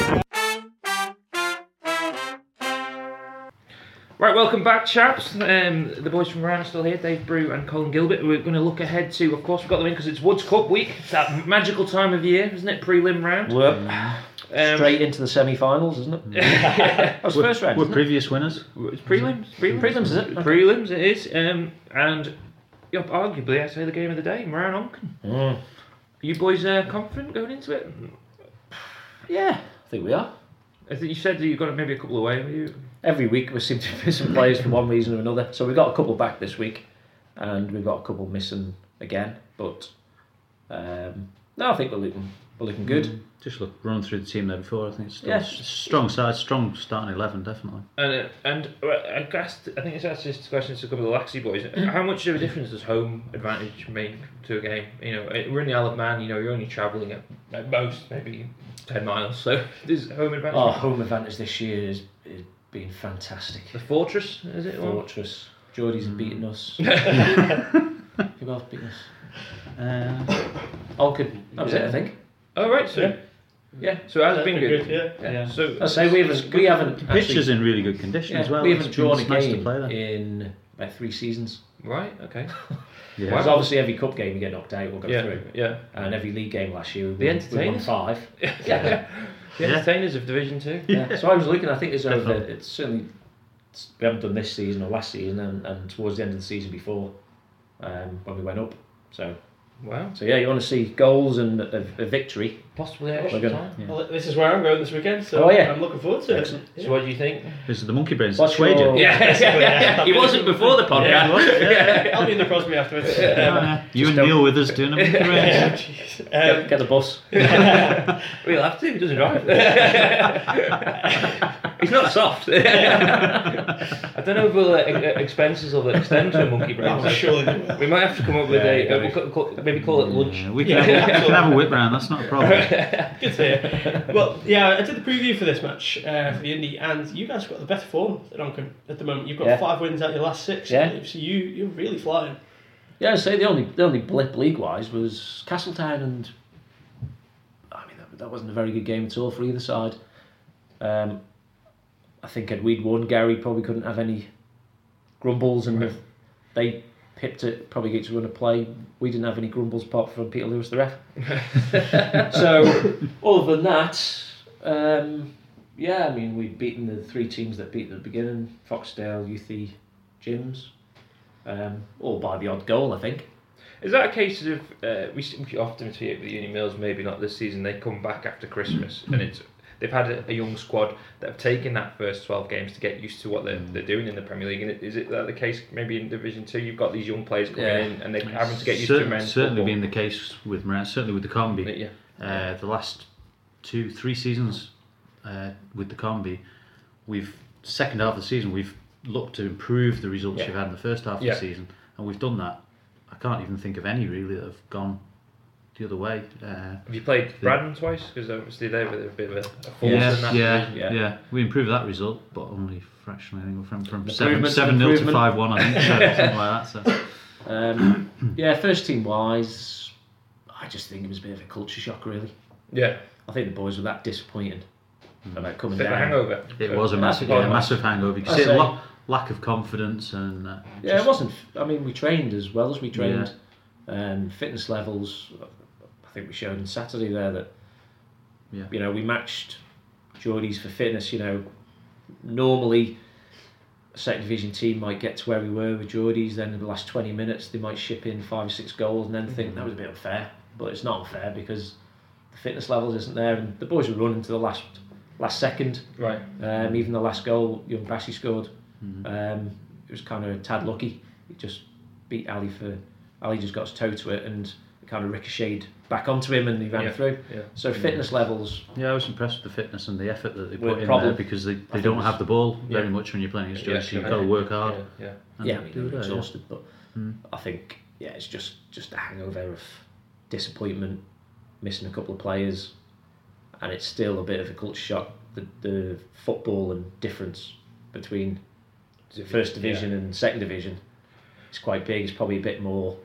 Right, welcome back, chaps. The boys from Round are still here, Dave Brew and Colin Gilbert. We're going to look ahead to, of course, we've got them in because it's Woods Cup week. It's that magical time of year, isn't it? Prelim round. Straight into the semi-finals, isn't it? That was first round. We're previous winners. It's prelims. Prelims, is it? Okay. Prelims, it is. And arguably, I say the game of the day, Moran Onken. Are you boys confident going into it? Yeah, I think we are. I think you said that you've got maybe a couple away, have you? Every week we seem to miss some players for one reason or another. So we've got a couple back this week, and we've got a couple missing again. But no, I think we're looking good. Just running through the team there before. I think it's still strong side, strong starting 11, definitely. And I guess I think it's asked this question to a couple of the Laxey boys. How much of a difference does home advantage make to a game? We're in the Isle of Man. You're only travelling at most maybe 10 miles. So there's home advantage. Oh, home advantage this year is been fantastic. The Fortress, is it? Fortress. Geordies have beaten us. Who else beaten us? Onken. That was it, I think. Oh right, so so it has been good. Yeah. So I say we haven't. The pitch is in really good condition as well. We haven't drawn a game to in about 3 seasons. Right. Okay. Because obviously every cup game you get knocked out, we'll go through. Yeah. And every league game last year we won 5. The entertainers of Division 2. Yeah. So I was looking. I think it's over. It's certainly we haven't done this season or last season, and towards the end of the season before when we went up. So Wow. So you want to see goals and a victory. Possibly extra time. Yeah. Well, this is where I'm going this weekend, so I'm looking forward to it. Yeah. So what do you think? This is the Monkey Brains. Swayed you. Yeah. He wasn't before the podcast. I'll be in the Crosby afterwards. You and Neil with us doing a Monkey Brains. Get the bus. We'll have to. He doesn't drive. He's not soft. I don't know if we'll expenses will extend to a Monkey Brains. Oh, surely they will. We might have to come up with maybe call it lunch. We can have a whip round. That's not a problem. Good to hear. Well, yeah, I did the preview for this match for the Indy, and you guys have got the better form at Oncombe at the moment. You've got 5 wins out of your last 6, I believe, so you're really flying. Yeah, I'd say the only blip league-wise was Castletown, and I mean that wasn't a very good game at all for either side. I think had we'd won, Gary probably couldn't have any grumbles, and they pipped it, probably get to run a play. We didn't have any grumbles apart from Peter Lewis, the ref. So, other than that, I mean, we'd beaten the 3 teams that beat at the beginning, Foxdale, Youthy, Gyms, all by the odd goal, I think. Is that a case of, we often see it with the Uni Mills, maybe not this season, they come back after Christmas and they've had a young squad that have taken that first 12 games to get used to what they're doing in the Premier League. And is it that the case maybe in Division 2? You've got these young players coming in and they're having to get used to men's certainly football. Been the case with Morant, certainly with the Combi. The last 2-3 seasons with the Combi, second half of the season, we've looked to improve the results you've had in the first half of the season, and we've done that. I can't even think of any really that have gone the other way. Have you played Braddon twice? Because obviously they were a bit of a force in that division. Yeah. We improved that result, but only fractionally. I think from 7-0 to 5-1. I think something like that. So. First team wise, I just think it was a bit of a culture shock, really. Yeah, I think the boys were that disappointed about coming down. A hangover. It was a massive hangover. You can see a lack of confidence and. It wasn't. I mean, we trained as well as we trained. Fitness levels. I think we showed on Saturday there that, we matched Geordies for fitness. Normally a second division team might get to where we were with Geordies, then in the last 20 minutes they might ship in 5 or 6 goals and then think that was a bit unfair. But it's not unfair because the fitness levels isn't there, and the boys were running to the last second. Right. Even the last goal young Bassey scored, it was kind of a tad lucky. He just beat Ali just got his toe to it and it kind of ricocheted back onto him and he ran through. So fitness levels. Yeah, I was impressed with the fitness and the effort that they put in there, because they don't have the ball very much when you're playing against George, so you've got to work hard. I mean, they were exhausted, but I think it's just a hangover of disappointment, missing a couple of players, and it's still a bit of a culture shock. The football and difference between first division and second division is quite big. It's probably a bit more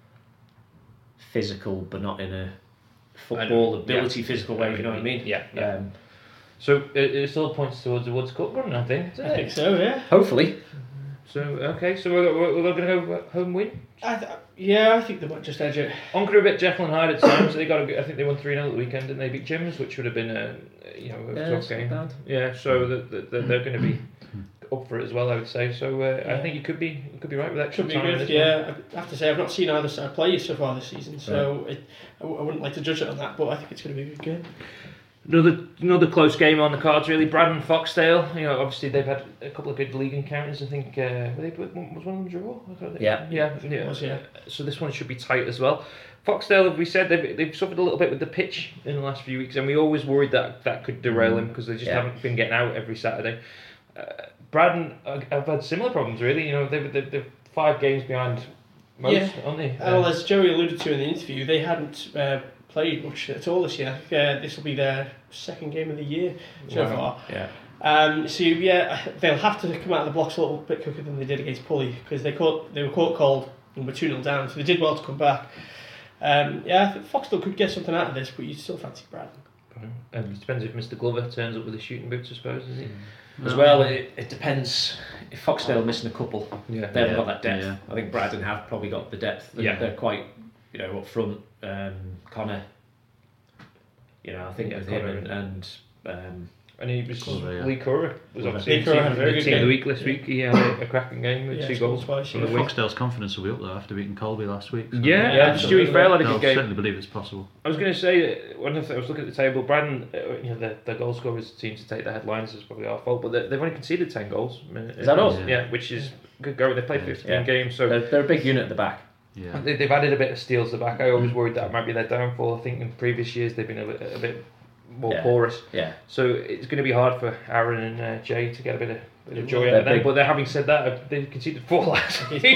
physical, but not in a football ability physical way. You know what I mean? Yeah. So it still points towards the Woods Cup run, I think. I think so. Yeah. Hopefully. So we're going to go home win. I think they might just edge it. Oncombe a bit Jekyll and Hyde at times. So I think they won 3-0 at the weekend, and they beat Gyms, which would have been a tough game. Bad. Yeah, so they're going to be up for it as well, I would say. So I think you could be right with extra time. Could be good. I have to say I've not seen either side play so far this season, so I wouldn't like to judge it on that, but I think it's going to be a good game. Another close game on the cards, really. Braddon Foxdale. Obviously they've had a couple of good league encounters. I think was one of them draw? Yeah. So this one should be tight as well. Foxdale, we said they've suffered a little bit with the pitch in the last few weeks, and we always worried that could derail him because they just haven't been getting out every Saturday. Braddon have had similar problems, really. They're 5 games behind most, aren't they? Well, as Joey alluded to in the interview, they hadn't played much at all this year. This will be their second game of the year so far. Yeah. They'll have to come out of the blocks a little bit quicker than they did against Pulley because they were caught cold and were 2-0 down, so they did well to come back. I think Foxdale could get something out of this, but you still fancy Braddon. It depends if Mr. Glover turns up with his shooting boots, I suppose, does he? As well, it depends. If Foxdale are missing a couple, they haven't got that depth. Yeah. I think Braddon have probably got the depth. They're quite, up front. Connor, I think with him and and he was Colour, Lee Curra was obviously Lee Curra had a very good team of the game. week this week. He had a cracking game with 2 goals twice, from the week. Foxdale's confidence will be up though after beating Colby last week. So Stewie Farrell had a good game. I certainly believe it's possible. I was going to say, when I was looking at the table, Braddon, the goal scorers seem to take the headlines. It's probably our fault, but they've only conceded 10 goals. Is that all? Yeah, which is good going. They played 15 games, so they're a big unit at the back. Yeah. They've added a bit of steel to the back. I always worried that might be their downfall. I think in previous years they've been a bit more porous. Yeah. So it's going to be hard for Aaron and Jay to get a bit of joy out of them. But having said that, they conceded 4 last week.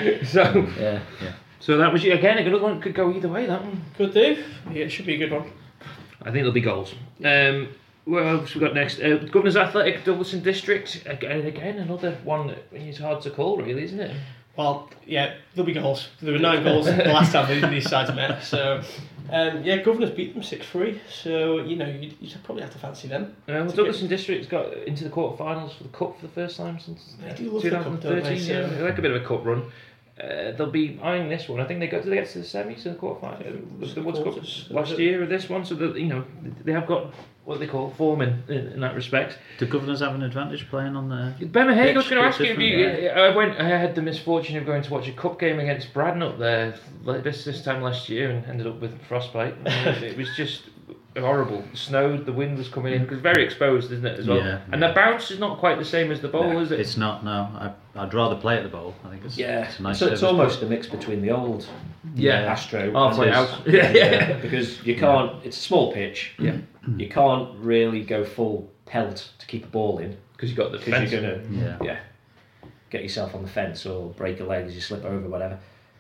So that was again a good one. Could go either way. That one. Good, Dave. Yeah, it should be a good one. I think there'll be goals. What else we got next? Governors Athletic, Douglaston District. Again, another one that is hard to call, really, isn't it? Well, yeah, there'll be goals. There were 9 goals the last time these sides met. So, Governors beat them 6-3. So, you'd probably have to fancy them. Well, Douglaston District's got into the quarterfinals for the Cup for the first time since they do love 2013. The Cup, they like a bit of a cup run. They'll be eyeing this one. I think did they get to the semis in the quarterfinals? The Woods Cup last year of this one. So they have got what they call form in that respect. Do Governors have an advantage playing on the? Ben Haig, I was going to ask you. I had the misfortune of going to watch a cup game against Braddon up there this time last year and ended up with frostbite. It was just horrible. It snowed, the wind was coming in because very exposed, isn't it, as well? Yeah, and the bounce is not quite the same as the bowl, is it? It's not. No, I'd rather play at the bowl. I think it's a nice. So it's almost a mix between the old Astro halfway out. Because you can't. It's a small pitch. Yeah. You can't really go full pelt to keep a ball in because you've got the fence. You're going to get yourself on the fence or break a leg as you slip over, whatever.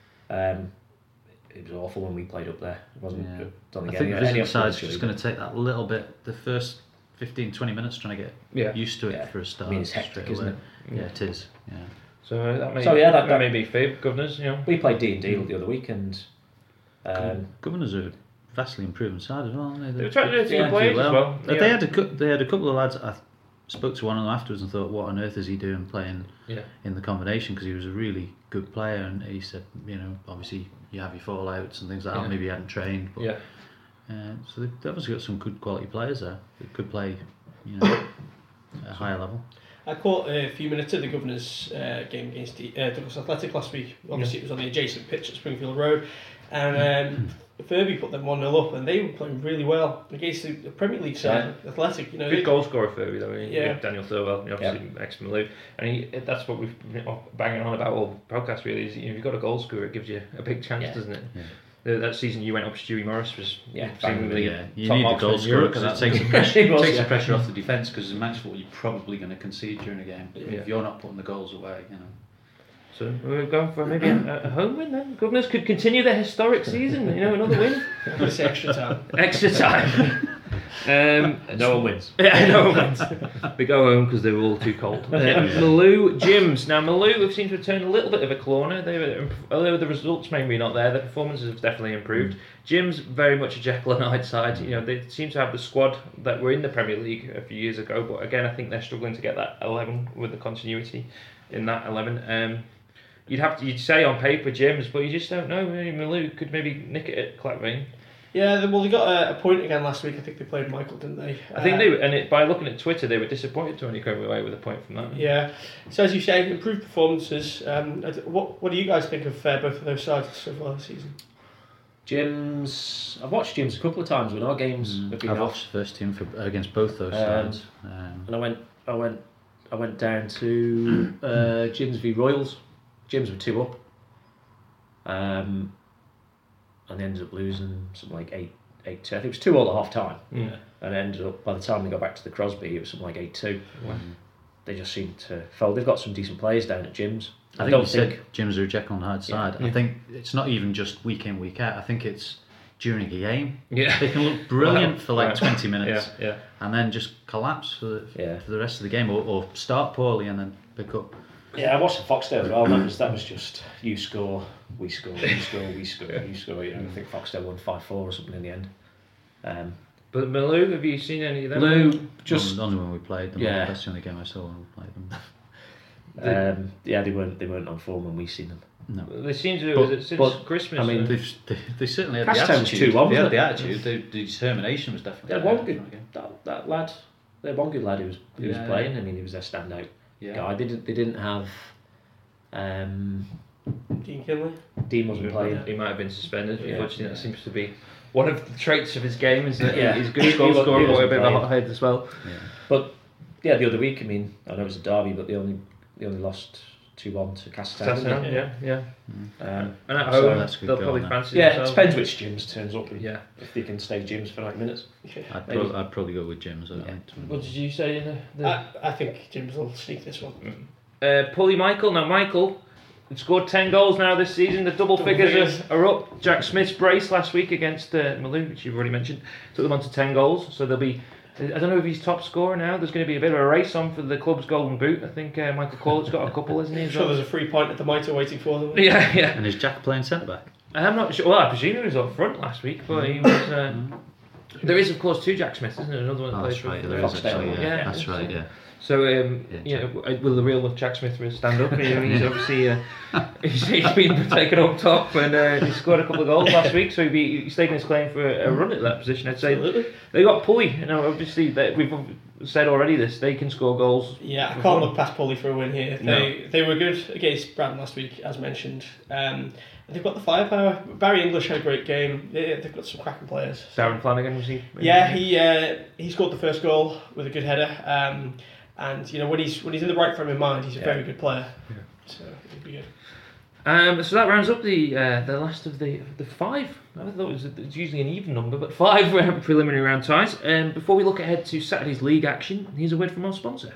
It was awful when we played up there. It wasn't done again. I think the visiting side's just going to take that little bit, the first 15-20 minutes trying to get used to it for a start. I mean, it's hectic, isn't it? Yeah, it is. Yeah. So that may be favour Governors. We played D&D the other week, and Governors are vastly improving side as well, aren't they? They were trying to do play as well. They had a couple of lads. I spoke to one of them afterwards and thought, what on earth is he doing playing in the combination? Because he was a really good player, and he said, obviously you have your fallouts and things like that. Maybe he hadn't trained, but so they've obviously got some good quality players there that could play, at a higher level. I caught a few minutes of the Governors game against Douglas Athletic last week. Obviously, it was on the adjacent pitch at Springfield Road, and Furby put them 1-0 up, and they were playing really well against the Premier League side, Athletic. Good goal scorer Furby though. Daniel Thirlwell, obviously ex-Malou, and that's what we've been banging on about all podcast really. Is if you've got a goal scorer, it gives you a big chance, doesn't it? Yeah. That season you went up, Stewie Morris was seemingly you need the goal scorer because it takes the pressure off the defence, because in match football you're probably going to concede during a game if you're not putting the goals away. So we're going for maybe a home win then. Governors could continue their historic season, another win. It's extra time. Extra time. No one wins. Yeah, no one wins. We go home because they were all too cold. Malou Gyms. Now Malou have seemed to have turned a little bit of a corner. Although the results may be not there, their performances have definitely improved. Gyms very much a Jekyll and Hyde side. They seem to have the squad that were in the Premier League a few years ago, but again I think they're struggling to get that 11 with the continuity in that 11. You'd say on paper Gyms, but you just don't know. Malou could maybe nick it at Clackvane. Yeah, well, they got a point again last week. I think they played Michael, didn't they? I think they were, and by looking at Twitter, they were disappointed to only come away with a point from that. Yeah. So as you say, improved performances. What do you guys think of both of those sides so far this season? Gyms. I've watched Gyms a couple of times when our games have been I've watched the first team against both those sides. And I went down to Gyms v Royals. Gyms were 2 up. And they ended up losing something like 8-2. I think it was 2-2 at half time. And it ended up, by the time they got back to the Crosby, it was something like 8-2. They just seemed to fold. They've got some decent players down at Gyms. I don't think Gyms are a Jekyll and Hyde side. I think it's not even just week in, week out. I think it's during a game. Yeah. They can look brilliant for like 20 minutes and then just collapse for the rest of the game, or start poorly and then pick up. Yeah, I watched the Foxdale as well. That was just you score, we score, you score, we score, you score. I think Foxdale won 5-4 or something in the end. But Malou, have you seen any of them? Malou, just only when we played them. Yeah. That's the only game I saw when we played them. They weren't on form when we seen them. No, they seem to since Christmas. I mean, they certainly had the attitude. They had the attitude. The determination was definitely. They had one good. That lad one good lad who was playing. I mean, he was their standout guy. They didn't have. Dean Kinley? Dean wasn't playing. He might have been suspended. Unfortunately, that seems to be one of the traits of his game. Is that he's a good goal scorer, but a bit of a hothead as well. Yeah. But the other week, I mean, I know it was a derby, but they only lost 2-1 to Castletown. Yeah. And at home, they'll probably fancy it depends which gyms turns up. Yeah, if they can stay gyms for 9 minutes. I'd probably go with gyms. What did you say in I think gyms will sneak this one. Pulley Michael. Now Michael scored 10 goals now this season. The double figures are up. Jack Smith's brace last week against Malou, which you've already mentioned, took them on to 10 goals. So there'll be, I don't know if he's top scorer now. There's going to be a bit of a race on for the club's golden boot. I think Michael Corlett's got a couple, isn't he? I'm sure there's a free point at the Mitre waiting for them. Yeah. And is Jack playing centre back? I'm not sure. Well, I presume he was up front last week, but he was. There is, of course, 2 Jack Smiths, isn't there? Another one that plays for Foxdale. That's right. Yeah. So, will the real Jack Smith stand up? He's obviously he's been taken up top and he scored a couple of goals last week, so he's taking his claim for a run at that position. I'd say Absolutely. They got Pulley. Obviously we've said already this. They can score goals. Yeah, I can't look past Pulley for a win here. They were good against Bradden last week, as mentioned. They've got the firepower. Barry English had a great game. They've got some cracking players. Darren Flanagan, was he? Yeah, he scored the first goal with a good header. And when he's in the right frame of mind, he's a very good player. Yeah. So it'll be good. So that rounds up the last of the 5. I thought it was usually an even number, but 5 preliminary round ties. Before we look ahead to Saturday's league action, here's a word from our sponsor.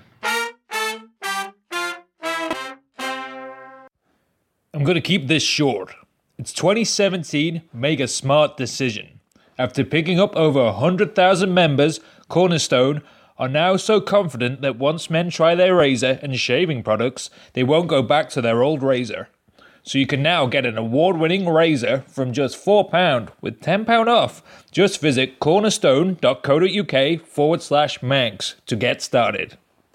I'm going to keep this short. It's 2017, make a smart decision. After picking up over 100,000 members, Cornerstone are now so confident that once men try their razor and shaving products, they won't go back to their old razor. So you can now get an award-winning razor from just £4 with £10 off. Just visit cornerstone.co.uk/Manx to get started.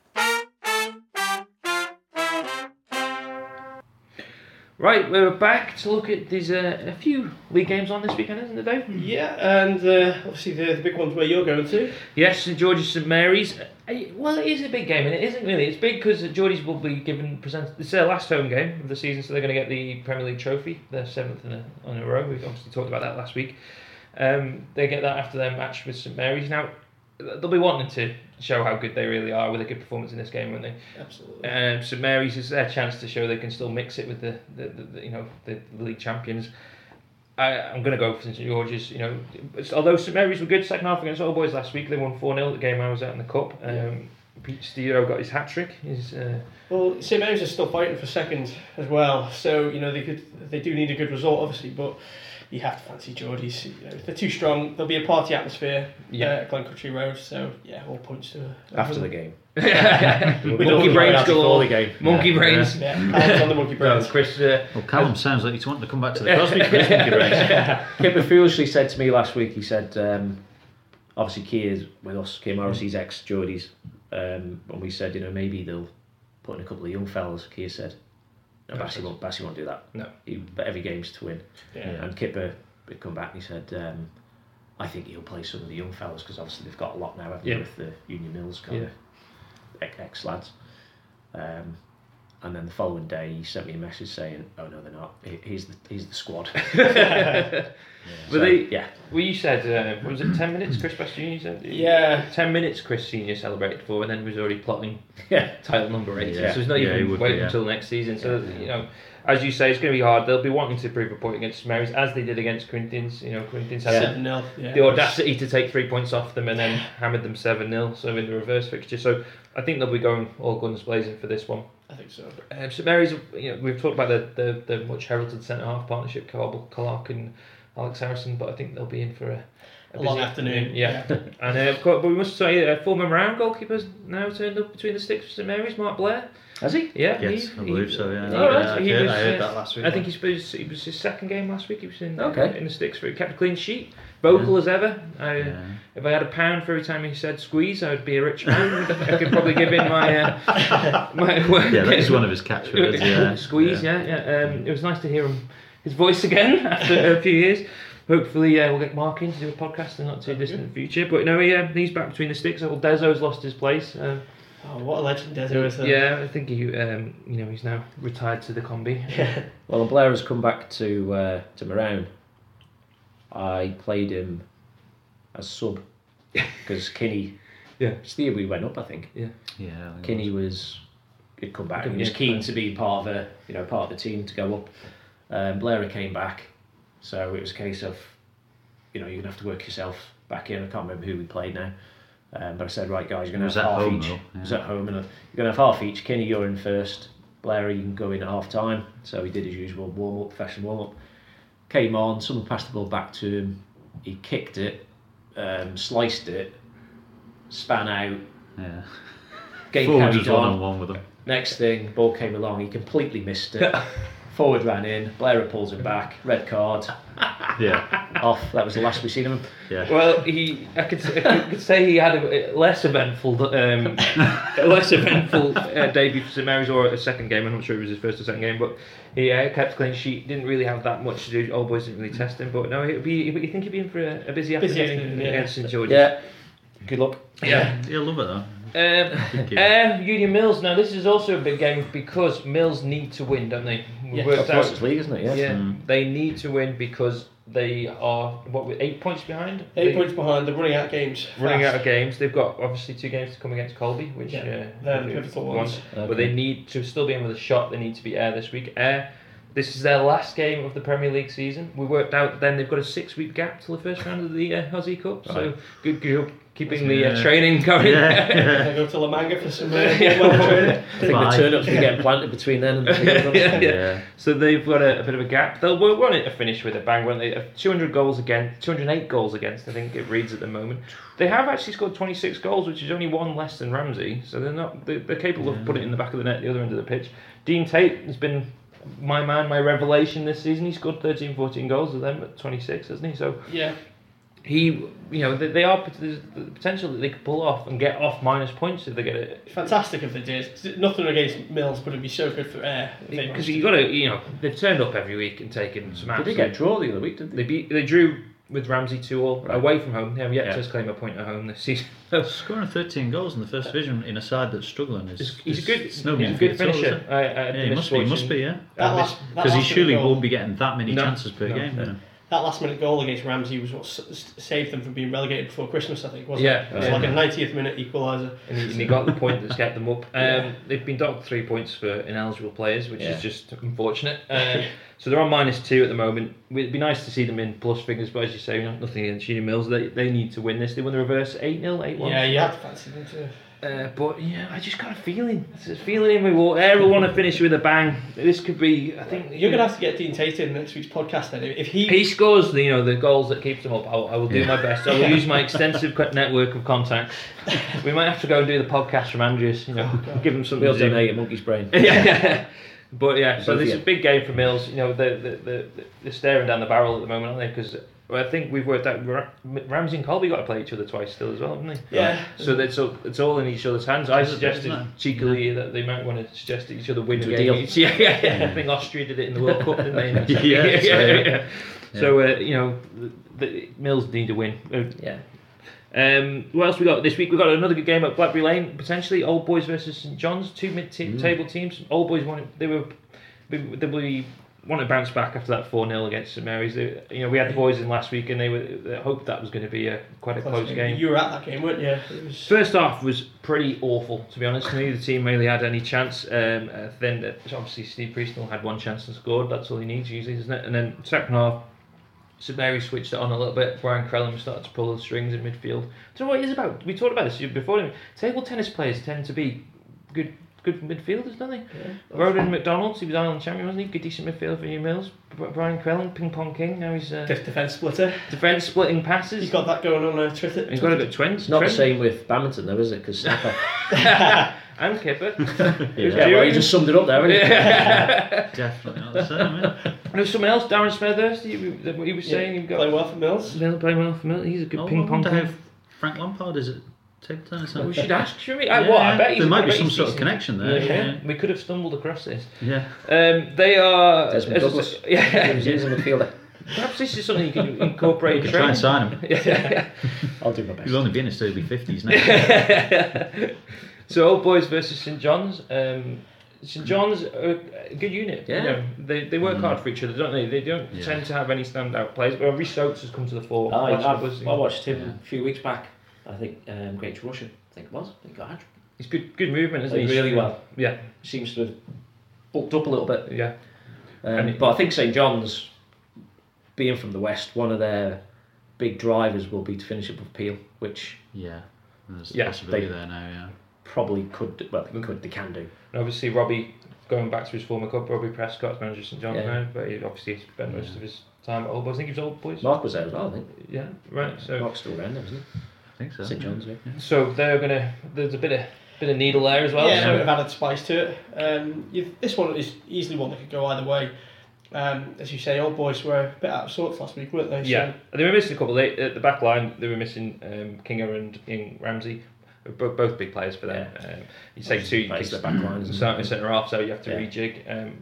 Right, we're back to look at these a few league games on this weekend, isn't it, Dave? Yeah, and obviously the big ones where you're going to. Yes, St George's St Mary's. Well, it is a big game, and it isn't really. It's big because Geordies will be presented. It's their last home game of the season, so they're going to get the Premier League trophy, their 7th in a row. We've obviously talked about that last week. They get that after their match with St Mary's. Now, they'll be wanting to show how good they really are with a good performance in this game, won't they? Absolutely. St Mary's is their chance to show they can still mix it with the league champions. I'm going to go for St George's. Although St Mary's were good second half against Old Boys last week, they won 4-0 the game I was at in the cup. Pete Stiro got his hat trick. Well, St Mary's is still fighting for second as well, so they do need a good result, obviously, but you have to fancy Geordies. If they're too strong, there'll be a party atmosphere at Glencountry Road, so all points to after the game. Monkey brains galore. Monkey brains. Yeah, Callum's on the monkey brains. Chris. Callum sounds like he's wanting to come back to the Crosby Chris monkey brains. Kipper foolishly said to me last week, he said, obviously Keir with us, Keir Morrissey's ex-Geordies, and we said, maybe they'll put in a couple of young fellas. Keir said, no, Bassey won't do that. No. But every game's to win. Yeah. And Kipper would come back and he said, I think he'll play some of the young fellas because obviously they've got a lot now, haven't they, with the Union Mills kind of ex-lads. And then the following day he sent me a message saying, oh no, they're not. He's the squad. Well, you said, was it 10 minutes Chris Best Jr. said? Yeah. 10 minutes Chris Senior celebrated for, and then he was already plotting title number 8. So he's not even waiting until next season. So, as you say, it's going to be hard. They'll be wanting to prove a point against St Mary's, as they did against Corinthians. Corinthians had the audacity to take 3 points off them and then hammered them 7-0, so in the reverse fixture. So I think they'll be going all guns blazing for this one. I think so. St Mary's, we've talked about the much heralded centre-half partnership, Clark and Alex Harrison, but I think they'll be in for a long afternoon. Yeah. And but we must say, former Maroon goalkeeper's now turned up between the sticks for St Mary's, Mark Blair. Has he? Yeah. Yes, I believe so, yeah. I heard that last week. I think it was his second game last week. He was in the sticks for it. Kept a clean sheet. Vocal as ever. If I had £1 for every time he said squeeze, I would be a rich man. I could probably give in my that is one of his catchwords. Squeeze, yeah. It was nice to hear his voice again after a few years. hopefully we'll get Mark in to do a podcast in the not too distant future. But no, he's back between the sticks. Well, Dezo's lost his place. Oh, what a legend Dezo is! Yeah, I think he, he's now retired to the combi. Well, when Blair has come back to Marown, I played him as sub because Kinney. Yeah, it's the year we went up, I think. Yeah. Kinney he'd come back. He was keen to be part of the team to go up. Blair came back, so it was a case of, you're gonna have to work yourself back in. I can't remember who we played now, but I said, right guys, you're gonna have half each. It was at home, and you're gonna have half each. Kinney, you're in first. Blair, you can go in at half time. So he did his usual professional warm up. Came on, someone passed the ball back to him. He kicked it, sliced it, span out. Yeah. Game carried on. With him. Next thing, ball came along. He completely missed it. Forward ran in. Blair pulls him back. Red card. Yeah. Off. That was the last we seen of him. Yeah. Well, I could say he had a less eventful debut for St Mary's, or a second game. I'm not sure it was his first or second game, but he kept clean sheet. Didn't really have that much to do. Old boys didn't really test him, but no, you think he'd be in for a busy afternoon against St George's. Yeah. Good luck. Yeah. He'll love it though. Union Mills. Now this is also a big game because Mills need to win, don't they? It's league, isn't it? Yeah. They need to win because they are 8 points behind. 8 points behind. They're running out of games. Running out of games. They've got obviously 2 games to come against Colby, which they're the pivotal ones. But they need to still be in with a shot. They need to be Ayr this week. This is their last game of the Premier League season. We worked out then they've got a 6-week gap till the first round of the Aussie Cup. Right. So good job keeping the training going. They go to La Manga for some training. I think the turnips will get planted between then and the yeah. So they've got a bit of a gap. They'll want it to finish with a bang, won't they? 208 goals against, I think it reads at the moment. They have actually scored 26 goals, which is only 1 less than Ramsey. So they're capable of putting it in the back of the net, the other end of the pitch. Dean Tate has been my revelation this season. He scored 13-14 goals with them at 26, hasn't he? So yeah, they are the potential that they could pull off and get off minus points if they get it. Fantastic if they did. Nothing against Mills, but it'd be so good for Ayr. Because you got to, they've turned up every week and taken some. They did get a draw the other week, didn't they? They drew with Ramsey 2-2 away from home. They have yet to claim a point at home this season. Scoring 13 goals in the first division in a side that's struggling he's a good finisher. He must be, yeah. Because he surely won't be getting that many chances per game. No. That last-minute goal against Ramsey was what saved them from being relegated before Christmas, I think, wasn't it? It was like a 90th minute equaliser. And he got the point that's kept them up. They've been docked 3 points for ineligible players, which is just unfortunate. So they're on -2 at the moment. It'd be nice to see them in plus figures, but as you say, nothing against Union Mills. They need to win this. They won the reverse 8-0, 8-1. Yeah, you have to fancy them too. But I just got a feeling. It's a feeling in me. Ayr will want to finish with a bang. This could be. I think you're gonna have to get Dean Tate in next week's podcast. Then, if he scores, the goals that keeps them up, I will do my best. I will use my extensive network of contacts. We might have to go and do the podcast from Andrews. Give him something. We'll donate a monkey's brain. But so this is a big game for Mills. They're staring down the barrel at the moment, aren't they? Because I think we've worked out Ramsey and Colby got to play each other twice still as well, haven't they? Yeah. So it's all in each other's hands. I suggested cheekily that they might want to suggest that each other win a game. I think Austria did it in the World Cup, didn't they? So the Mills need to win. What else we got this week? We got another good game at Blackberry Lane, potentially Old Boys versus St John's, 2 mid-table teams. Old Boys want to bounce back after that 4-0 against St Mary's. We had the boys in last week, and they hoped that was going to be quite a close game. You were at that game, weren't you? First half was pretty awful, to be honest. Neither team really had any chance. Then obviously Steve Priestnall had 1 chance and scored. That's all he needs usually, isn't it? And then second half, St Mary's switched it on a little bit. Brian Crellin started to pull the strings in midfield. Do you know what it is about? We talked about this before. Table tennis players tend to be good midfielders, don't they? Yeah. Roden McDonald, he was Ireland champion, wasn't he? Good decent midfielder for New Mills. Brian Crellin, ping pong king. Now he's defence splitter. Defence splitting passes. He's got that going on Twitter. He's got a bit twins. It's not the same with badminton though, is it? Because and Kipper. You just summed it up there, haven't you? Definitely not the same. There was someone else, Darren Smethurst. He was saying he got play well for Mills. Play well for Mills. He's a good ping pong king. Frank Lampard is it? Table tennis. We should ask, should we? I bet there might be some sort of connection there. Yeah. We could have stumbled across this. Yeah. They are. Desmond Douglas. Yeah. He was in the midfielder. Perhaps this is something you can incorporate. You can try and sign him. Yeah. I'll do my best. He'll only be in his early 50s now. So Old Boys versus St John's. St John's are a good unit. Yeah. You know, they work hard for each other, don't they? They don't tend to have any standout players. But Rhys Oates has come to the fore. I watched him a few weeks back. I think Great Russian. I think he got a hat-trick. He's good movement, isn't he? Really well. Yeah. Seems to have bulked up a little bit. Yeah. But I think St John's, being from the West, one of their big drivers will be to finish up with Peel, which there's a possibility there now. Probably could. Well, they can do. And obviously, Robbie, going back to his former club, Robbie Prescott's manager of St John's now, but he obviously spent most of his time at Old Boys. I think he was Old Boys. Mark was there as well, I think. Yeah, right. So Mark's still around there, isn't he? I think so. St John's, yeah. So there's a bit of needle there as well. Yeah, a bit of added spice to it. This one is easily one that could go either way. As you say, Old Boys were a bit out of sorts last week, weren't they? Yeah, so they were missing a couple. At the back line, they were missing Kinger and Ramsey. Both big players for them. You say two, you the back line, centre half, so you have to rejig.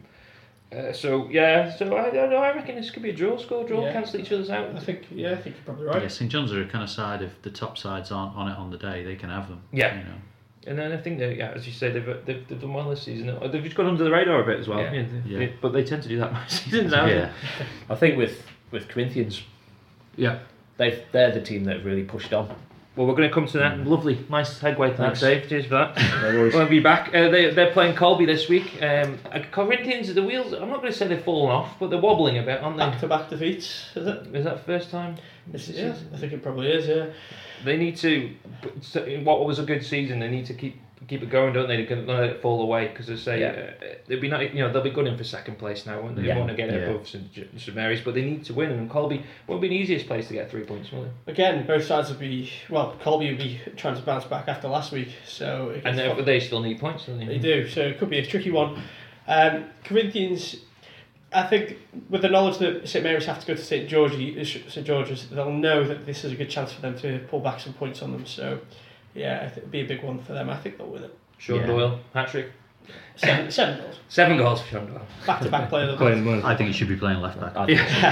So I don't know. I reckon this could be a draw. Cancel each other's out. I think you're probably right. Yeah, St John's are a kind of side. If the top sides aren't on it on the day, they can have them. Yeah. You know. And then I think that, as you say, they've done well this season. They've just gone under the radar a bit as well. Yeah. But they tend to do that most seasons now. Yeah. I think with Corinthians, they're the team that have really pushed on. Well, we're going to come to that. Lovely, nice segue. Thanks, Dave. Cheers for that. No we'll be back. They're playing Colby this week. Corinthians, the wheels, I'm not going to say they've fallen off, but they're wobbling a bit, aren't they? Back-to-back defeats, is it? Is that first time? I think it probably is, yeah. They need to, what was a good season, they need to keep it going, don't they? They can let it fall away, because they say they'll be not, they'll be gunning for second place now, won't they? They want to get above St Mary's, but they need to win, and Colby won't be the easiest place to get 3 points, will they? Again, both sides would be, Colby would be trying to bounce back after last week, so they still need points, don't they? They do, so it could be a tricky one. Corinthians, I think, with the knowledge that St Mary's have to go to St George's, they'll know that this is a good chance for them to pull back some points on them. So, I think it'll be a big one for them. I think they'll win it. Sean Doyle, hat-trick. 7 goals. 7 goals for Sean Doyle. Back-to-back player of the month. I think he should be playing left back.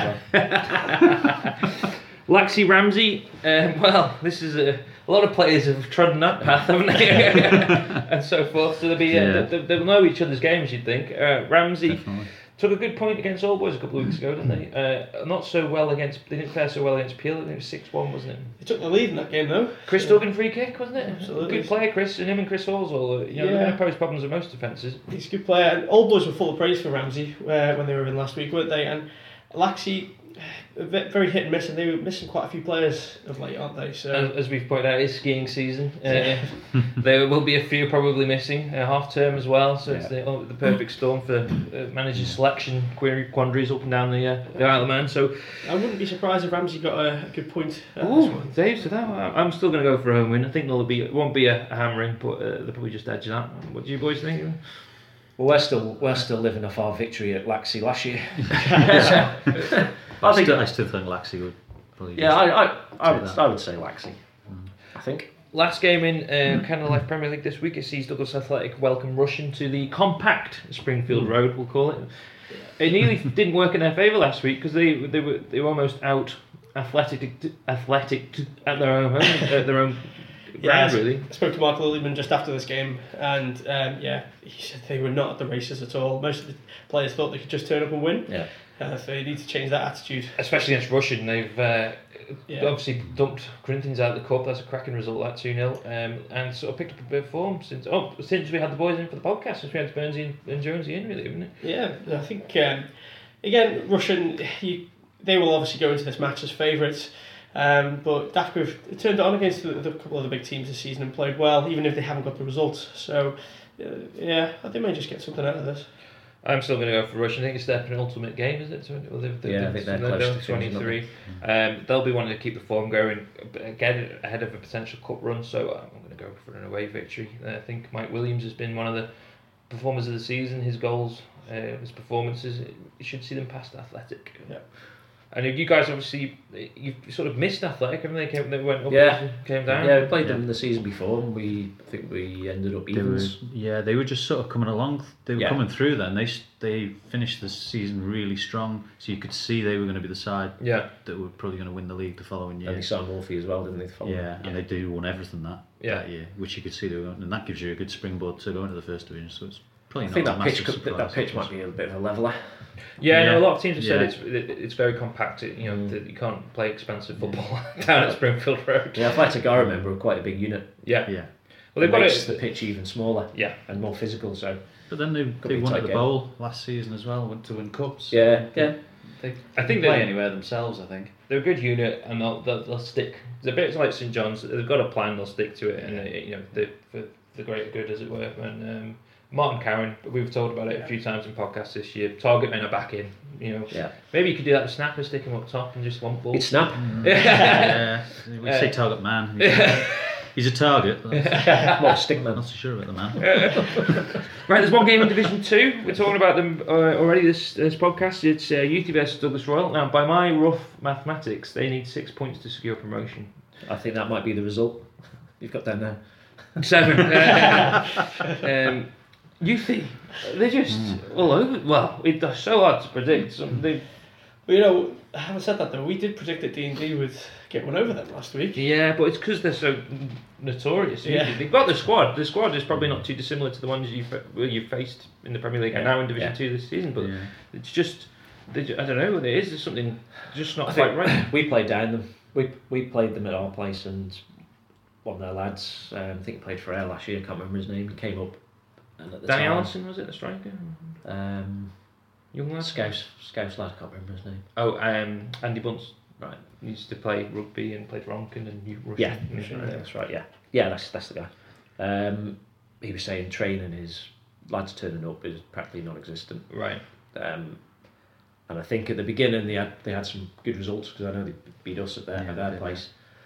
Laxey Ramsey, this is a lot of players have trodden that path, haven't they? And so forth. So they'll know each other's games, you'd think. Ramsey took a good point against Old Boys a couple of weeks ago, didn't they? Not so well they didn't fare so well against Peel. I think it was 6-1, wasn't it? They took the lead in that game, though. Chris Duggan free kick, wasn't it? Absolutely. Good player, Chris, and him and Chris Horsall. They're going to pose problems at most defences. He's a good player, and Old Boys were full of praise for Ramsey when they were in last week, weren't they? And Laxey, very hit and miss, and they were missing quite a few players of late, aren't they? So as we've pointed out, it's skiing season. There will be a few probably missing, half term as well. So it's the perfect storm for manager selection quandaries up and down the Isle of Man. So I wouldn't be surprised if Ramsey got a good point. Dave, so that I'm still going to go for a home win. I think it won't be a hammering, but they'll probably just edge that. What do you boys think? Well, we're still living off our victory at Laxey last year. I still think Laxey would probably. I would say Laxey. I think. Last game in Canada Life Premier League this week, it sees Douglas Athletic welcome Russian to the compact Springfield Road, we'll call it. It nearly didn't work in their favour last week because they were almost out athletic at their own home, at their own ground, really. I spoke to Mark Lillyman just after this game, and he said they were not at the races at all. Most of the players thought they could just turn up and win. Yeah. So you need to change that attitude. Especially against Russian, they've obviously dumped Corinthians out of the cup. That's a cracking result, that 2-0, and sort of picked up a bit of form since we had the boys in for the podcast, since we had Burnsy and Jonesy in, really, haven't it? Yeah, I think again, Russian, they will obviously go into this match as favourites. But Dafkov turned it on against the couple of the big teams this season and played well, even if they haven't got the results. So, they may just get something out of this. I'm still going to go for Russian. I think it's their penultimate game, isn't it? I think they're close to 23. They'll be wanting to keep the form going, again, ahead of a potential cup run, so I'm going to go for an away victory. I think Mike Williams has been one of the performers of the season. His goals, his performances, you should see them past Athletic. Yeah. And you guys obviously you've sort of missed Athletic, haven't they? They went up, and came down. Yeah, we played them the season before, and I think we ended up evens. They were just sort of coming along. They were coming through then. They finished the season really strong, so you could see they were going to be the side that were probably going to win the league the following year. And they signed Morphy as well, didn't they? And they do won everything that year, which you could see they were, and that gives you a good springboard to go into the first division. So it's probably I think that pitch might be a bit of a leveler. Yeah, no, a lot of teams have said it's very compact. That you can't play expensive football down at Springfield Road. Yeah, Athletic, I remember, are quite a big unit. Yeah. Well, they've got the pitch even smaller. Yeah, and more physical. So, but then they won at the Bowl last season as well. Went to win cups. Yeah. I think they play anywhere themselves. I think they're a good unit, and they'll stick. It's a bit like St John's. They've got a plan. They'll stick to it, and for the greater good, as it were. And Martin Cowan, we've talked about it a few times in podcasts this year. Target men are back in. Maybe you could do that with Snapper, stick him up top and just one ball. It's Snap. We say target man. He's a target. Well, stick man. Not so sure about the man. Right, there's one game in Division 2. We're talking about them already this podcast. It's UT versus Douglas Royal. Now, by my rough mathematics, they need 6 points to secure promotion. I think that might be the result. You've got down there. 7. UT, they're just all over. Well, it's so hard to predict. Well, having said that though, we did predict that D&D would get one over them last week. Yeah, but it's because they're so notorious. Yeah. They've got the squad. The squad is probably not too dissimilar to the ones you've faced in the Premier League and now in Division 2 this season. But it's just, I don't know what it is. There's something just not quite right. We played down them. We played them at our place, and one of their lads, I think he played for Ayr last year. I can't remember his name. He came up. And at the Danny time, Allison, was it the striker? Young lad? Scouse lad, I can't remember his name. Oh, Andy Bunce. Right. He used to play rugby and played for Onken and Russia. That's right. Yeah, that's the guy. He was saying training is lads turning up is practically non-existent. Right. And I think at the beginning they had some good results, because I know they beat us at their place.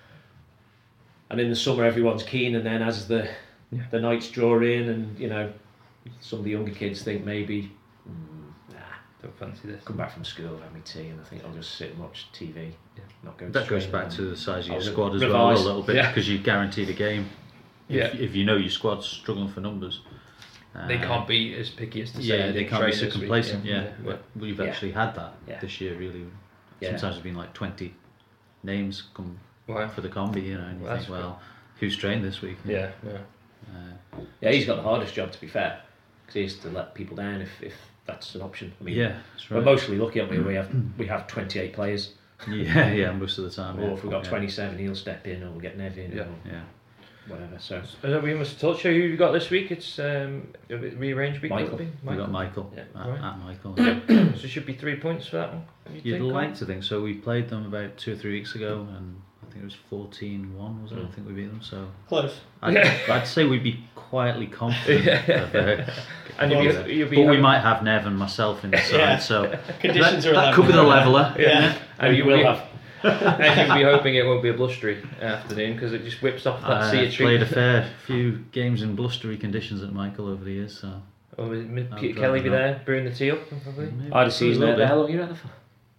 And in the summer everyone's keen, and then as the nights draw in, and some of the younger kids think maybe don't fancy this. Come back from school, have me tea, and I think I'll just sit and watch TV. Not go. That goes back to the size of your squad as well a little bit, because you're guaranteed a game. If you know your squad's struggling for numbers, they can't be as picky as to say. They can't be so complacent. We've actually had that this year. Really, sometimes it's been like 20 names come for the combi, and you think, well, who's trained this week? Yeah, he's got the hardest job, to be fair, because he has to let people down if that's an option. I mean, that's right. We're mostly lucky, aren't we? We have 28 players. Most of the time. Or if we've got 27, he'll step in, or we'll get Nev in, or whatever. So we must touch who you've got this week. It's rearranged week. Michael. We got Michael. At Michael. So it should be 3 points for that one. You'd like to think so. We played them about 2 or 3 weeks ago, and I think it was 14-1, was it? I think we beat them. So close. I'd say we'd be quietly confident. And we might have Nev and myself in the side, so conditions that could be the leveler. And you will have. And you'll be hoping it won't be a blustery afternoon, because it just whips off that sea of treat. Played a fair few games in blustery conditions at Michael over the years, so. Or will Peter Kelly be there brewing the tea up? Probably. I had a season there. How long were you there for?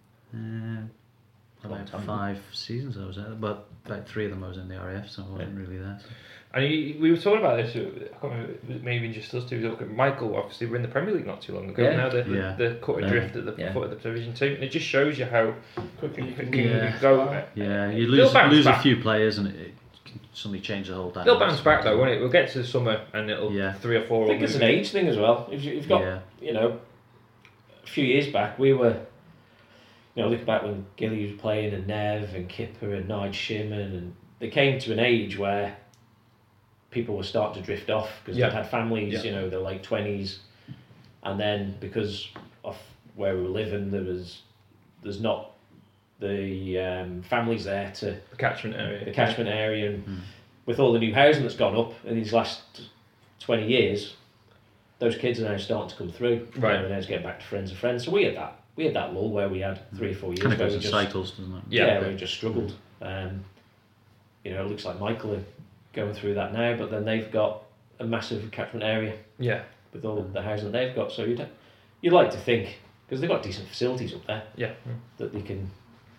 About 5 seasons I was there, but about 3 of them I was in the RAF, so I wasn't really there. So. And we were talking about this, I can't remember, maybe just us two. Michael, obviously, we're in the Premier League not too long ago. Now they're caught adrift at the foot of the Division 2, and it just shows you how quickly you can go. You lose a few players, and it can suddenly change the whole dynamic. They'll bounce back though, won't it? We'll get to the summer, and it'll 3 or 4. I think it's an age thing as well. If you've got, a few years back, we were. Look back when Gilly was playing, and Nev and Kipper and Nigel Shimon, and they came to an age where people were starting to drift off because they'd had families, their late 20s, and then because of where we were living, there's not the families there to the catchment area, and with all the new housing that's gone up in these last 20 years, those kids are now starting to come through. And now getting back to friends of friends. So we had that lull where we had 3 or 4 years. Kind of goes in cycles, doesn't it? We just struggled. It looks like Michael are going through that now, but then they've got a massive catchment area. With all the housing that they've got, so you'd like to think, because they've got decent facilities up there. That they can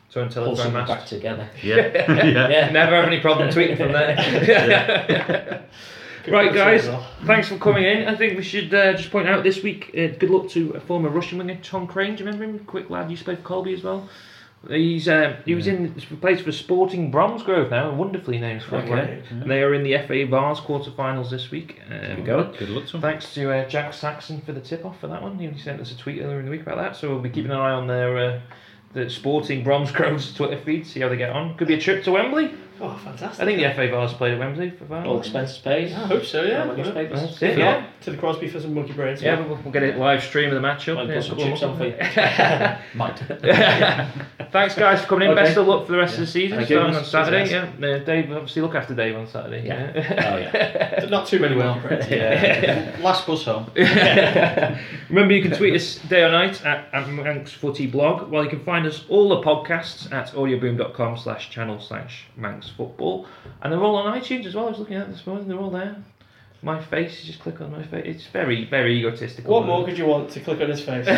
Tone telephone mast. Back together. Yeah. Never have any problem tweeting from there. Right, guys, thanks for coming in. I think we should just point out this week, good luck to a former Russian winger, Tom Crane. Do you remember him? Quick lad, used to play for Colby as well. He plays for Sporting Bromsgrove now, a wonderfully named club. Okay. And they are in the FA Vars quarter-finals this week. Good luck to them. Thanks to Jack Saxon for the tip-off for that one. He sent us a tweet earlier in the week about that, so we'll be keeping an eye on their the Sporting Bromsgrove's Twitter feed, see how they get on. Could be a trip to Wembley. Oh, fantastic. I think the FA Vars played at Wembley for Vars. All expenses paid. I hope so, yeah. Newspapers. Yeah. To the Crosby for some monkey brains. Yeah, we'll get it live stream of the match up. Might put some chips on for you. Might. Thanks, guys, for coming in. Best of luck for the rest of the season. Starting on Saturday. Yeah, Dave, obviously look after Dave on Saturday. Yeah. Oh yeah. Not too many monkey brains. Yeah. Last bus home. Remember, you can tweet us day or night at Manx Footy Blog. Well, you can find us all the podcasts at audioboom.com/channel/Manx Football. And they're all on iTunes as well. I was looking at it this morning. They're all there. My face, you just click on my face. It's very, very egotistical. What more could you want to click on his face?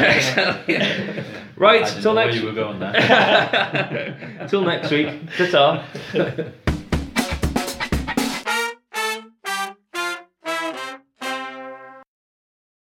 Right, till next. You were going there. Till next week. Ta-ta.